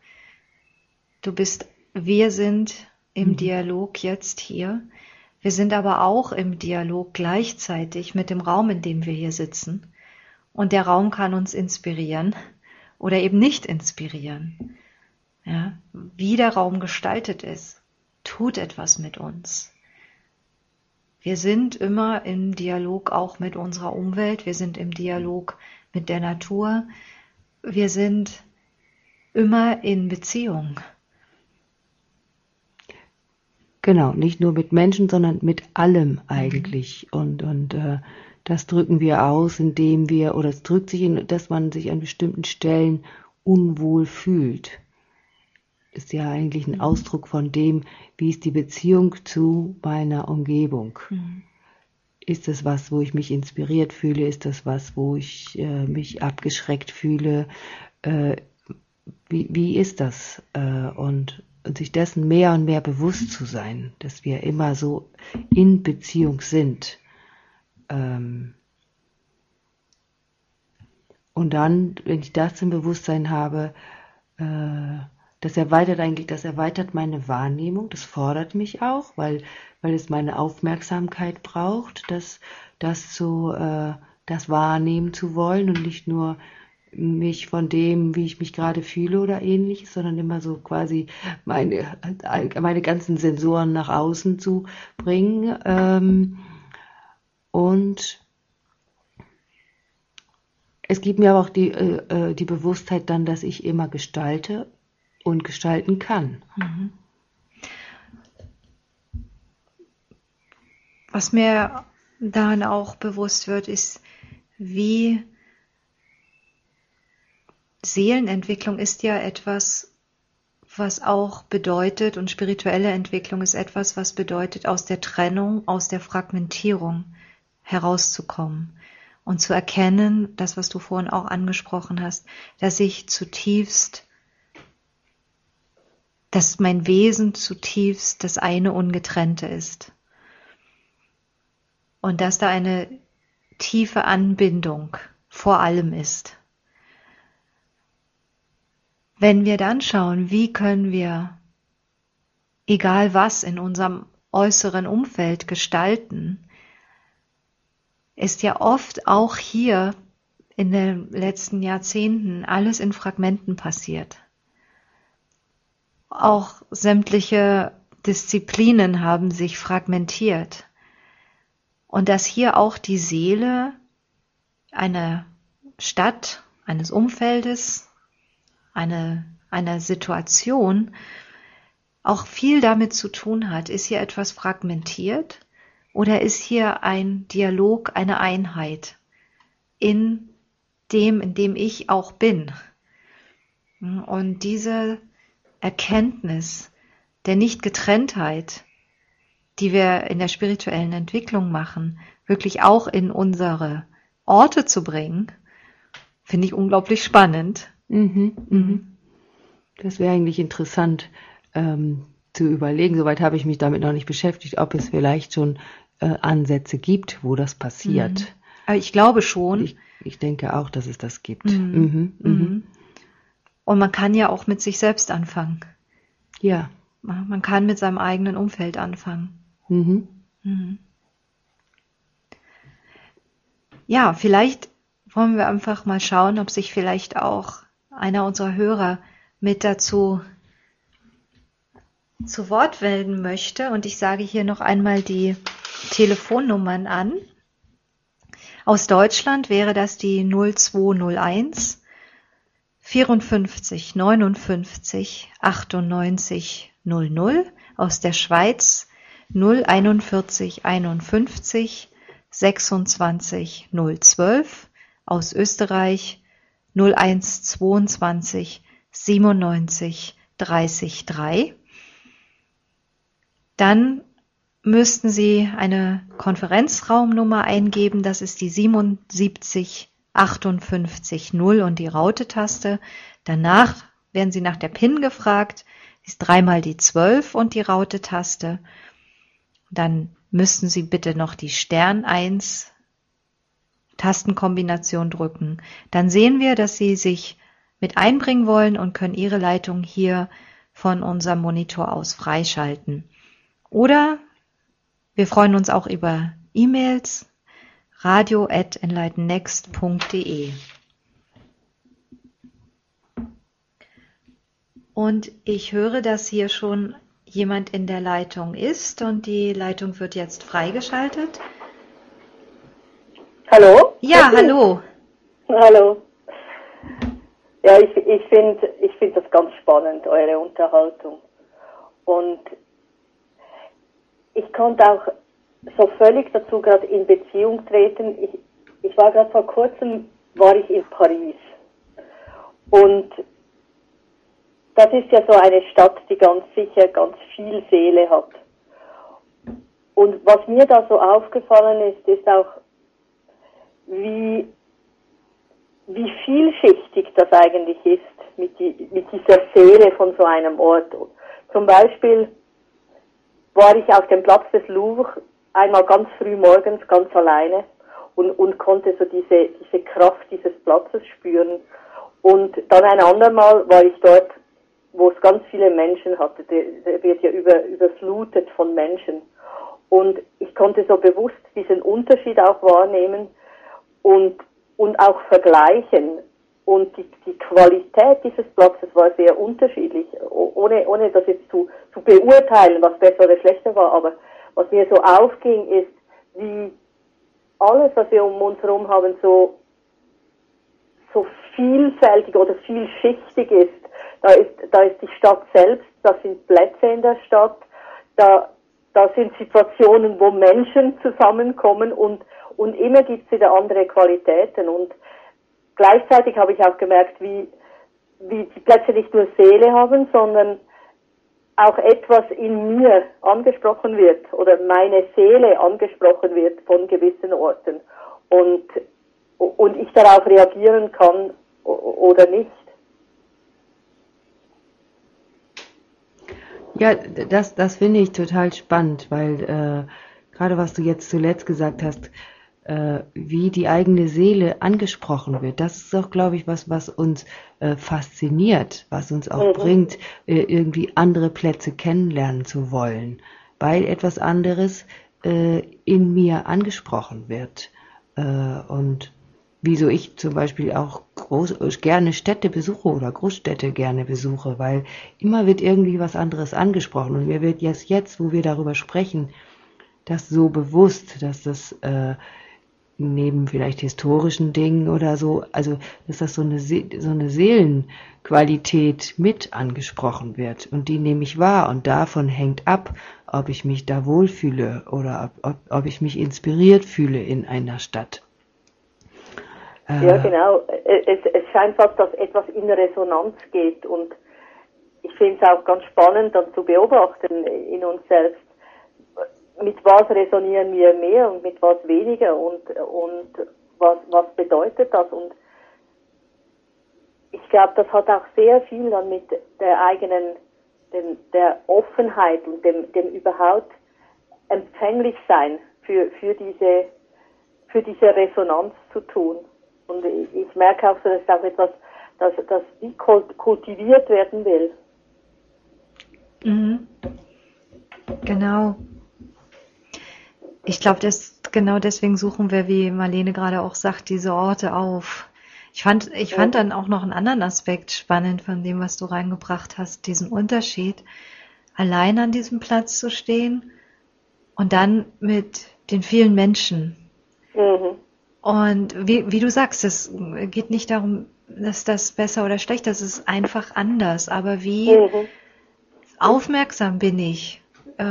Wir sind im Dialog jetzt hier. Wir sind aber auch im Dialog gleichzeitig mit dem Raum, in dem wir hier sitzen. Und der Raum kann uns inspirieren oder eben nicht inspirieren. Ja, wie der Raum gestaltet ist, tut etwas mit uns. Wir sind immer im Dialog auch mit unserer Umwelt. Wir sind im Dialog mit der Natur. Wir sind immer in Beziehung. Genau, nicht nur mit Menschen, sondern mit allem eigentlich. Und das drücken wir aus, indem wir, oder es drückt sich dass man sich an bestimmten Stellen unwohl fühlt. Ist ja eigentlich ein Ausdruck von dem, wie ist die Beziehung zu meiner Umgebung. Ist das was, wo ich mich inspiriert fühle? Ist das was, wo ich mich abgeschreckt fühle? Wie ist das? Und sich dessen mehr und mehr bewusst zu sein, dass wir immer so in Beziehung sind. Und dann, wenn ich das im Bewusstsein habe, das erweitert meine Wahrnehmung, das fordert mich auch, weil es meine Aufmerksamkeit braucht, das wahrnehmen zu wollen und nicht nur mich von dem, wie ich mich gerade fühle oder ähnliches, sondern immer so quasi meine ganzen Sensoren nach außen zu bringen. Und es gibt mir aber auch die Bewusstheit dann, dass ich immer gestalte und gestalten kann. Was mir dann auch bewusst wird, ist, wie Seelenentwicklung ist ja etwas, was auch bedeutet, und spirituelle Entwicklung ist etwas, was bedeutet, aus der Trennung, aus der Fragmentierung herauszukommen und zu erkennen, das, was du vorhin auch angesprochen hast, dass mein Wesen zutiefst das eine Ungetrennte ist. Und dass da eine tiefe Anbindung vor allem ist. Wenn wir dann schauen, wie können wir, egal was in unserem äußeren Umfeld gestalten, ist ja oft auch hier in den letzten Jahrzehnten alles in Fragmenten passiert. Auch sämtliche Disziplinen haben sich fragmentiert. Und dass hier auch die Seele einer Stadt, eines Umfeldes, einer Situation auch viel damit zu tun hat. Ist hier etwas fragmentiert oder ist hier ein Dialog, eine Einheit in dem ich auch bin? Und diese Erkenntnis der Nichtgetrenntheit, die wir in der spirituellen Entwicklung machen, wirklich auch in unsere Orte zu bringen, finde ich unglaublich spannend. Das wäre eigentlich interessant zu überlegen. Soweit habe ich mich damit noch nicht beschäftigt, ob es vielleicht schon Ansätze gibt, wo das passiert. Aber ich glaube schon. Ich denke auch, dass es das gibt. Und man kann ja auch mit sich selbst anfangen. Ja. Man kann mit seinem eigenen Umfeld anfangen. Ja, vielleicht wollen wir einfach mal schauen, ob sich vielleicht auch einer unserer Hörer mit dazu zu Wort melden möchte. Und ich sage hier noch einmal die Telefonnummern an. Aus Deutschland wäre das die 0201 54 59 98 00. Aus der Schweiz 041 51 26 012. Aus Österreich 0122 97 30 3. Dann müssten Sie eine Konferenzraumnummer eingeben, das ist die 77 58 0 und die Raute-Taste. Danach werden Sie nach der PIN gefragt, ist 3 mal die 12 und die Raute-Taste. Dann müssten Sie bitte noch die Stern 1 Tastenkombination drücken. Dann sehen wir, dass Sie sich mit einbringen wollen und können Ihre Leitung hier von unserem Monitor aus freischalten. Oder wir freuen uns auch über E-Mails radio@enlightennext.de. Und ich höre, dass hier schon jemand in der Leitung ist und die Leitung wird jetzt freigeschaltet. Hallo? Ja, hallo. Hallo. Ja, ich find das ganz spannend, eure Unterhaltung. Und ich konnte auch so völlig dazu gerade in Beziehung treten. Ich war gerade vor kurzem, war ich in Paris. Und das ist ja so eine Stadt, die ganz sicher ganz viel Seele hat. Und was mir da so aufgefallen ist auch, wie vielschichtig das eigentlich ist mit dieser Seele von so einem Ort. Zum Beispiel war ich auf dem Platz des Louvre einmal ganz früh morgens ganz alleine und konnte so diese Kraft dieses Platzes spüren. Und dann ein andermal war ich dort, wo es ganz viele Menschen hatte. Der wird ja überflutet von Menschen. Und ich konnte so bewusst diesen Unterschied auch wahrnehmen und auch vergleichen. Und die Qualität dieses Platzes war sehr unterschiedlich, ohne das jetzt zu beurteilen, was besser oder schlechter war. Aber was mir so aufging, ist, wie alles, was wir um uns herum haben, so vielfältig oder vielschichtig ist. Da ist die Stadt selbst, das sind Plätze in der Stadt, da das sind Situationen, wo Menschen zusammenkommen und immer gibt es wieder andere Qualitäten. Und gleichzeitig habe ich auch gemerkt, wie die Plätze nicht nur Seele haben, sondern auch etwas in mir angesprochen wird oder meine Seele angesprochen wird von gewissen Orten und ich darauf reagieren kann oder nicht. Ja, das finde ich total spannend, weil gerade was du jetzt zuletzt gesagt hast, wie die eigene Seele angesprochen wird, das ist auch, glaube ich, was uns fasziniert, was uns auch bringt, irgendwie andere Plätze kennenlernen zu wollen, weil etwas anderes in mir angesprochen wird. Und wieso ich zum Beispiel auch gerne Städte besuche oder Großstädte gerne besuche, weil immer wird irgendwie was anderes angesprochen und mir wird jetzt, wo wir darüber sprechen, das so bewusst, dass das neben vielleicht historischen Dingen oder so, also dass das so eine Seelenqualität mit angesprochen wird und die nehme ich wahr und davon hängt ab, ob ich mich da wohlfühle oder ob ich mich inspiriert fühle in einer Stadt. Ja, genau. Es scheint fast, dass etwas in Resonanz geht und ich finde es auch ganz spannend, dann zu beobachten in uns selbst, mit was resonieren wir mehr und mit was weniger und was bedeutet das? Und ich glaube, das hat auch sehr viel dann mit der eigenen, der Offenheit und dem überhaupt empfänglich sein für diese Resonanz zu tun. Und ich merke auch so, das ist auch etwas, das wie kultiviert werden will. Mhm. Genau. Ich glaube, genau deswegen suchen wir, wie Marlene gerade auch sagt, diese Orte auf. Ich fand dann auch noch einen anderen Aspekt spannend von dem, was du reingebracht hast, diesen Unterschied, allein an diesem Platz zu stehen und dann mit den vielen Menschen. Mhm. Und wie du sagst, es geht nicht darum, dass das besser oder schlechter ist, es ist einfach anders. Aber wie aufmerksam bin ich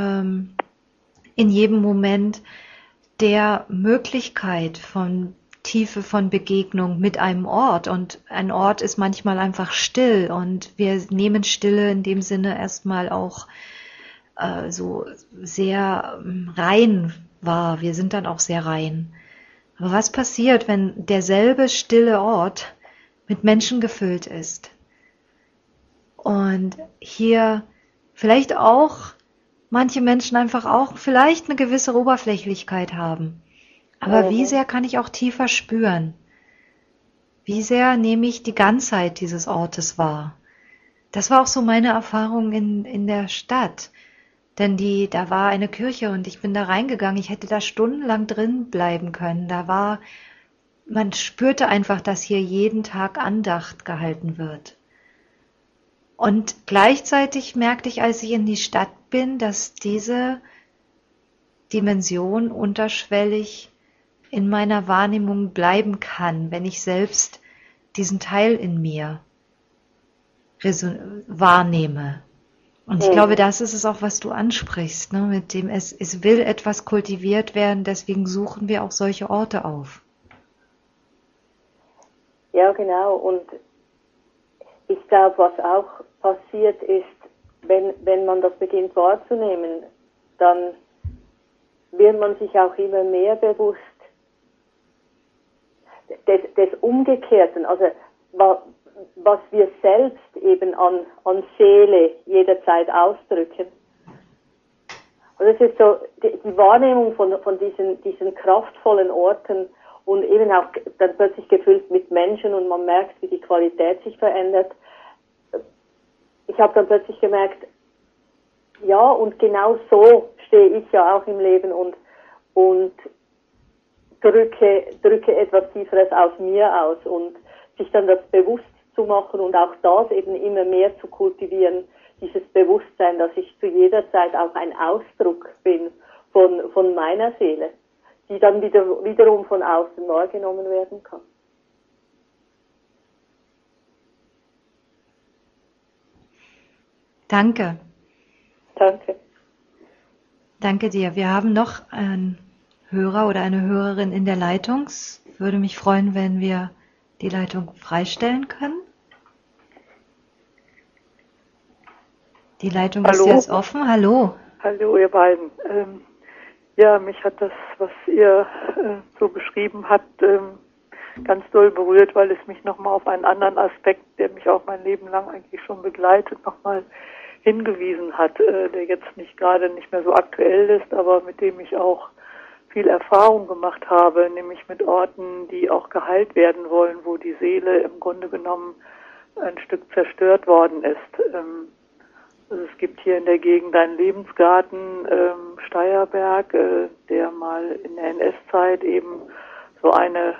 in jedem Moment der Möglichkeit von Tiefe von Begegnung mit einem Ort. Und ein Ort ist manchmal einfach still und wir nehmen Stille in dem Sinne erstmal auch so sehr rein wahr. Wir sind dann auch sehr rein. Aber was passiert, wenn derselbe stille Ort mit Menschen gefüllt ist? Und hier vielleicht auch manche Menschen einfach auch vielleicht eine gewisse Oberflächlichkeit haben. Aber wie sehr kann ich auch tiefer spüren? Wie sehr nehme ich die Ganzheit dieses Ortes wahr? Das war auch so meine Erfahrung in der Stadt. Denn da war eine Kirche und ich bin da reingegangen. Ich hätte da stundenlang drin bleiben können. Man spürte einfach, dass hier jeden Tag Andacht gehalten wird. Und gleichzeitig merkte ich, als ich in die Stadt bin, dass diese Dimension unterschwellig in meiner Wahrnehmung bleiben kann, wenn ich selbst diesen Teil in mir wahrnehme. Und ich glaube, das ist es auch, was du ansprichst, ne? Mit dem es will etwas kultiviert werden, deswegen suchen wir auch solche Orte auf. Ja, genau. Und ich glaube, was auch passiert ist, wenn man das beginnt wahrzunehmen, dann wird man sich auch immer mehr bewusst des Umgekehrten, also was wir selbst eben an Seele jederzeit ausdrücken. Und es ist so die Wahrnehmung von diesen kraftvollen Orten und eben auch dann plötzlich gefüllt mit Menschen und man merkt, wie die Qualität sich verändert. Ich habe dann plötzlich gemerkt, ja, und genau so stehe ich ja auch im Leben und drücke etwas Tieferes aus mir aus und sich dann das bewusst zu machen und auch das eben immer mehr zu kultivieren, dieses Bewusstsein, dass ich zu jeder Zeit auch ein Ausdruck bin von meiner Seele, die dann wiederum von außen wahrgenommen werden kann. Danke. Danke. Danke dir. Wir haben noch einen Hörer oder eine Hörerin in der Leitung. Es würde mich freuen, wenn wir die Leitung freistellen können. Die Leitung ist Hallo? jetzt offen. Hallo. Hallo, ihr beiden. Ja, mich hat das, was ihr so beschrieben habt, ganz doll berührt, weil es mich nochmal auf einen anderen Aspekt, der mich auch mein Leben lang eigentlich schon begleitet, nochmal hingewiesen hat, der jetzt gerade nicht mehr so aktuell ist, aber mit dem ich auch viel Erfahrung gemacht habe, nämlich mit Orten, die auch geheilt werden wollen, wo die Seele im Grunde genommen ein Stück zerstört worden ist. Also es gibt hier in der Gegend einen Lebensgarten, Steierberg, der mal in der NS-Zeit eben so eine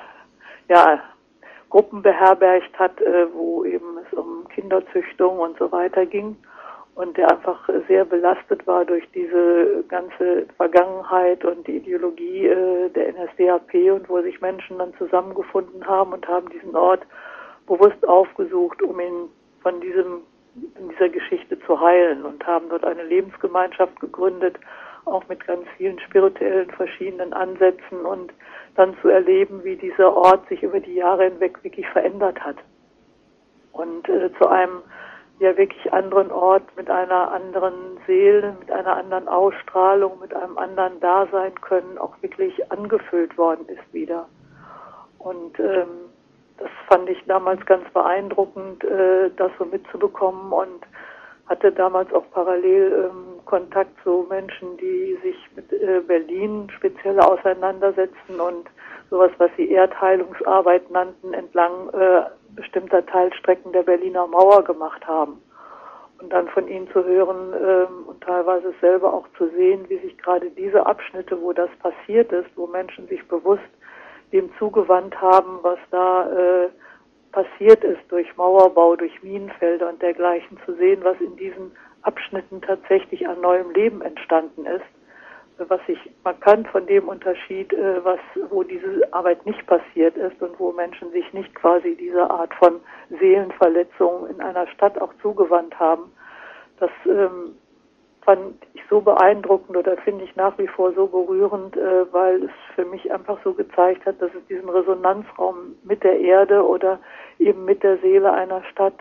Gruppen beherbergt hat, wo eben es um Kinderzüchtung und so weiter ging und der einfach sehr belastet war durch diese ganze Vergangenheit und die Ideologie der NSDAP und wo sich Menschen dann zusammengefunden haben und haben diesen Ort bewusst aufgesucht, um ihn von in dieser Geschichte zu heilen und haben dort eine Lebensgemeinschaft gegründet, auch mit ganz vielen spirituellen verschiedenen Ansätzen und dann zu erleben, wie dieser Ort sich über die Jahre hinweg wirklich verändert hat und zu einem wirklich anderen Ort mit einer anderen Seele, mit einer anderen Ausstrahlung, mit einem anderen Dasein können auch wirklich angefüllt worden ist wieder. Und das fand ich damals ganz beeindruckend, das so mitzubekommen und hatte damals auch parallel Kontakt zu Menschen, die sich mit Berlin speziell auseinandersetzten und sowas, was sie Erdheilungsarbeit nannten, entlang bestimmter Teilstrecken der Berliner Mauer gemacht haben. Und dann von ihnen zu hören und teilweise selber auch zu sehen, wie sich gerade diese Abschnitte, wo das passiert ist, wo Menschen sich bewusst dem zugewandt haben, was da passiert ist durch Mauerbau, durch Minenfelder und dergleichen, zu sehen, was in diesen Abschnitten tatsächlich an neuem Leben entstanden ist, was sich markant von dem Unterschied, wo diese Arbeit nicht passiert ist und wo Menschen sich nicht quasi dieser Art von Seelenverletzung in einer Stadt auch zugewandt haben. Das fand ich so beeindruckend oder finde ich nach wie vor so berührend, weil es für mich einfach so gezeigt hat, dass es diesen Resonanzraum mit der Erde oder eben mit der Seele einer Stadt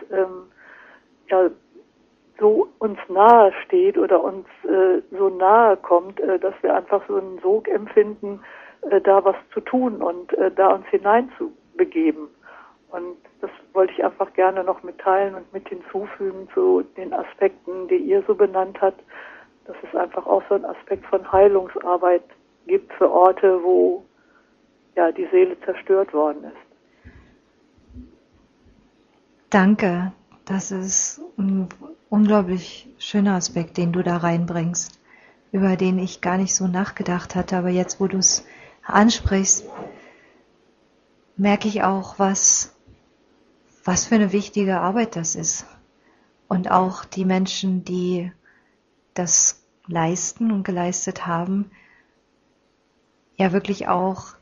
so uns nahe steht oder uns so nahe kommt, dass wir einfach so einen Sog empfinden, da was zu tun und da uns hineinzubegeben. Und das wollte ich einfach gerne noch mitteilen und mit hinzufügen zu den Aspekten, die ihr so benannt habt, dass es einfach auch so einen Aspekt von Heilungsarbeit gibt für Orte, wo die Seele zerstört worden ist. Danke. Das ist ein unglaublich schöner Aspekt, den du da reinbringst, über den ich gar nicht so nachgedacht hatte. Aber jetzt, wo du es ansprichst, merke ich auch, was für eine wichtige Arbeit das ist. Und auch die Menschen, die das leisten und geleistet haben, ja wirklich auch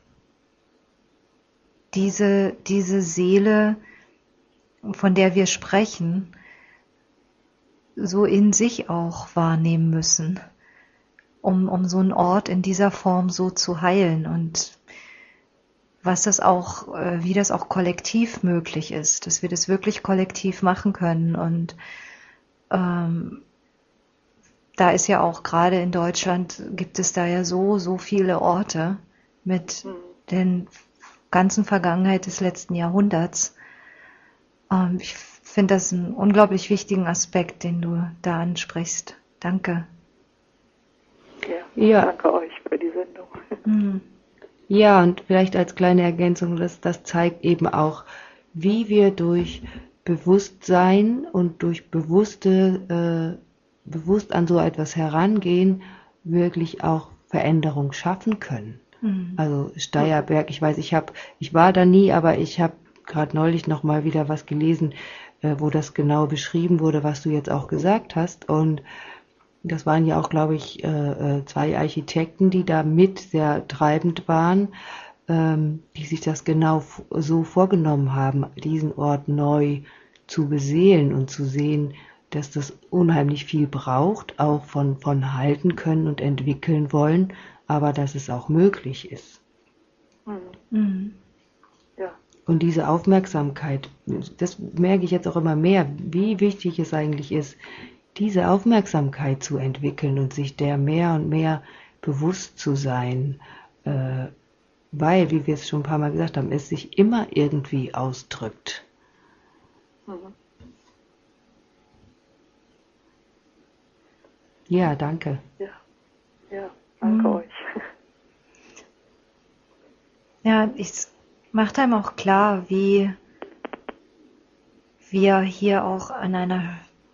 diese Seele, von der wir sprechen, so in sich auch wahrnehmen müssen, um so einen Ort in dieser Form so zu heilen und was das auch, wie das auch kollektiv möglich ist, dass wir das wirklich kollektiv machen können. Und da ist ja auch gerade in Deutschland, gibt es da ja so viele Orte mit den ganzen Vergangenheit des letzten Jahrhunderts. Ich finde das einen unglaublich wichtigen Aspekt, den du da ansprichst. Danke. Ja. Danke euch für die Sendung. Ja, und vielleicht als kleine Ergänzung, das zeigt eben auch, wie wir durch Bewusstsein und durch bewusst an so etwas herangehen, wirklich auch Veränderung schaffen können. Also Steierberg, ich weiß, ich war da nie, aber ich habe gerade neulich noch mal wieder was gelesen, wo das genau beschrieben wurde, was du jetzt auch gesagt hast. Und das waren ja auch, glaube ich, 2 Architekten, die da mit sehr treibend waren, die sich das genau so vorgenommen haben, diesen Ort neu zu beseelen und zu sehen, dass das unheimlich viel braucht, auch von halten können und entwickeln wollen, aber dass es auch möglich ist. Mhm. Ja. Und diese Aufmerksamkeit, das merke ich jetzt auch immer mehr, wie wichtig es eigentlich ist, diese Aufmerksamkeit zu entwickeln und sich der mehr und mehr bewusst zu sein, weil, wie wir es schon ein paar Mal gesagt haben, es sich immer irgendwie ausdrückt. Mhm. Ja, danke. Ja, danke euch. Ja, ich macht einem auch klar, wie wir hier auch an einer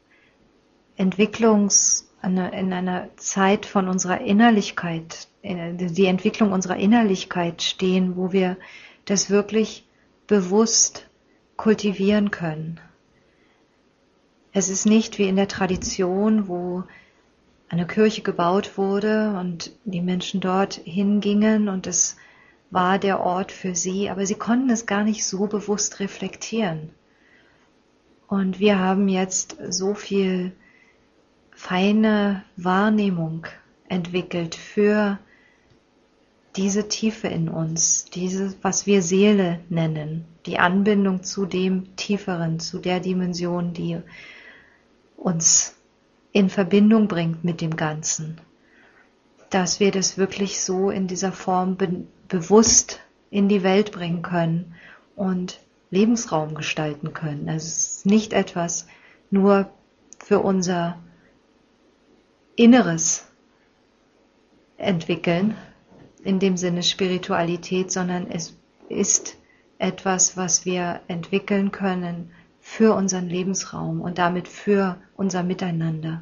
in einer Zeit von unserer Innerlichkeit, die Entwicklung unserer Innerlichkeit stehen, wo wir das wirklich bewusst kultivieren können. Es ist nicht wie in der Tradition, wo eine Kirche gebaut wurde und die Menschen dort hingingen und es war der Ort für sie, aber sie konnten es gar nicht so bewusst reflektieren. Und wir haben jetzt so viel feine Wahrnehmung entwickelt für diese Tiefe in uns, diese, was wir Seele nennen, die Anbindung zu dem Tieferen, zu der Dimension, die uns in Verbindung bringt mit dem Ganzen, dass wir das wirklich so in dieser Form bewusst in die Welt bringen können und Lebensraum gestalten können. Also es ist nicht etwas nur für unser Inneres entwickeln, in dem Sinne Spiritualität, sondern es ist etwas, was wir entwickeln können für unseren Lebensraum und damit für unser Miteinander.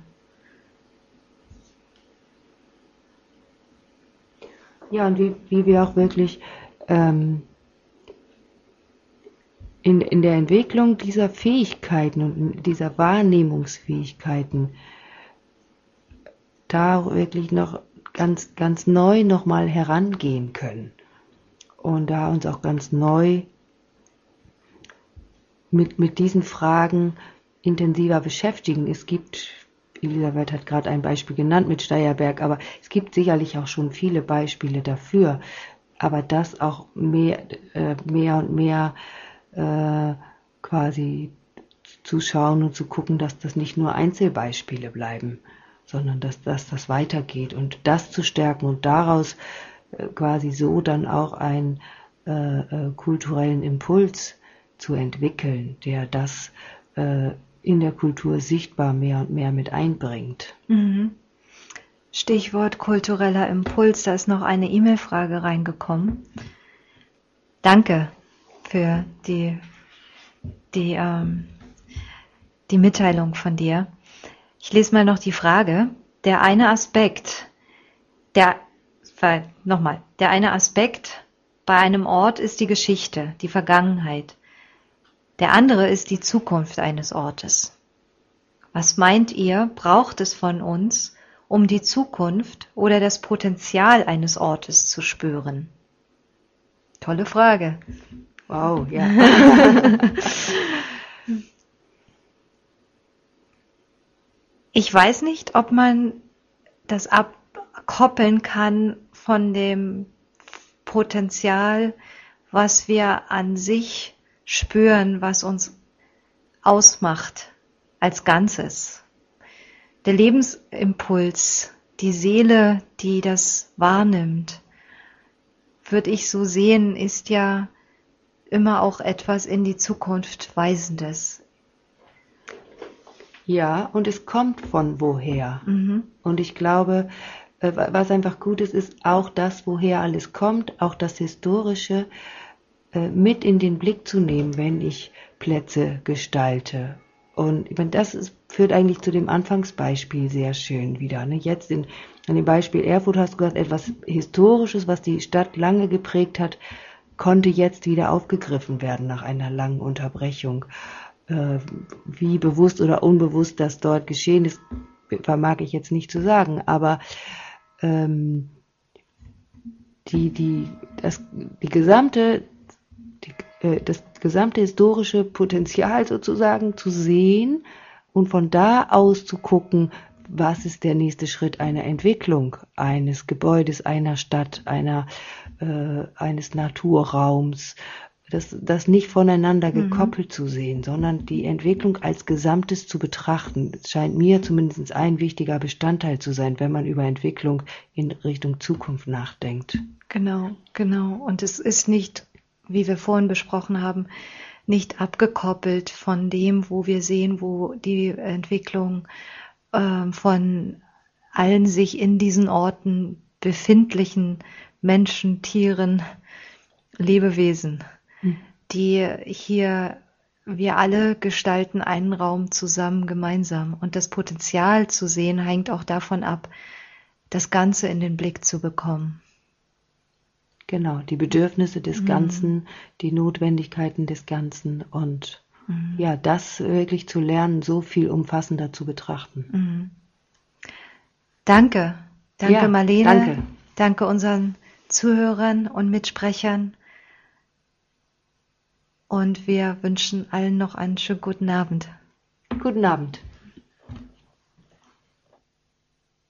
Ja, und wie wir auch wirklich in der Entwicklung dieser Fähigkeiten und dieser Wahrnehmungsfähigkeiten da wirklich noch ganz neu nochmal herangehen können und da uns auch ganz neu mit diesen Fragen intensiver beschäftigen. Es gibt, Elisabeth hat gerade ein Beispiel genannt mit Steierberg, aber es gibt sicherlich auch schon viele Beispiele dafür, aber das auch mehr und mehr quasi zu schauen und zu gucken, dass das nicht nur Einzelbeispiele bleiben, sondern dass das weitergeht und das zu stärken und daraus quasi so dann auch einen kulturellen Impuls zu entwickeln, der das in der Kultur sichtbar mehr und mehr mit einbringt. Mhm. Stichwort kultureller Impuls, da ist noch eine E-Mail-Frage reingekommen. Danke für die Mitteilung von dir. Ich lese mal noch die Frage. Der eine Aspekt bei einem Ort ist die Geschichte, die Vergangenheit. Der andere ist die Zukunft eines Ortes. Was meint ihr, braucht es von uns, um die Zukunft oder das Potenzial eines Ortes zu spüren? Tolle Frage. Wow, ja. Ich weiß nicht, ob man das abkoppeln kann von dem Potenzial, was wir an sich spüren, was uns ausmacht als Ganzes. Der Lebensimpuls, die Seele, die das wahrnimmt, würde ich so sehen, ist ja immer auch etwas in die Zukunft Weisendes. Ja, und es kommt von woher. Mhm. Und ich glaube, was einfach gut ist, ist auch das, woher alles kommt, auch das Historische mit in den Blick zu nehmen, wenn ich Plätze gestalte. Und ich meine, führt eigentlich zu dem Anfangsbeispiel sehr schön wieder. Ne? Jetzt an dem Beispiel Erfurt hast du gesagt, etwas Historisches, was die Stadt lange geprägt hat, konnte jetzt wieder aufgegriffen werden nach einer langen Unterbrechung. Wie bewusst oder unbewusst das dort geschehen ist, vermag ich jetzt nicht zu sagen, aber das gesamte historische Potenzial sozusagen zu sehen und von da aus zu gucken, was ist der nächste Schritt einer Entwicklung eines Gebäudes, einer Stadt, eines Naturraums, das nicht voneinander gekoppelt zu sehen, sondern die Entwicklung als Gesamtes zu betrachten. Es scheint mir zumindest ein wichtiger Bestandteil zu sein, wenn man über Entwicklung in Richtung Zukunft nachdenkt. Genau, genau. Und es ist nicht, wie wir vorhin besprochen haben, nicht abgekoppelt von dem, wo wir sehen, wo die Entwicklung von allen sich in diesen Orten befindlichen Menschen, Tieren, Lebewesen, die hier, wir alle gestalten einen Raum zusammen, gemeinsam. Und das Potenzial zu sehen, hängt auch davon ab, das Ganze in den Blick zu bekommen. Genau, die Bedürfnisse des Ganzen, die Notwendigkeiten des Ganzen und ja, das wirklich zu lernen, so viel umfassender zu betrachten. Danke. Danke, ja, Marlene. Danke. Danke unseren Zuhörern und Mitsprechern. Und wir wünschen allen noch einen schönen guten Abend. Guten Abend.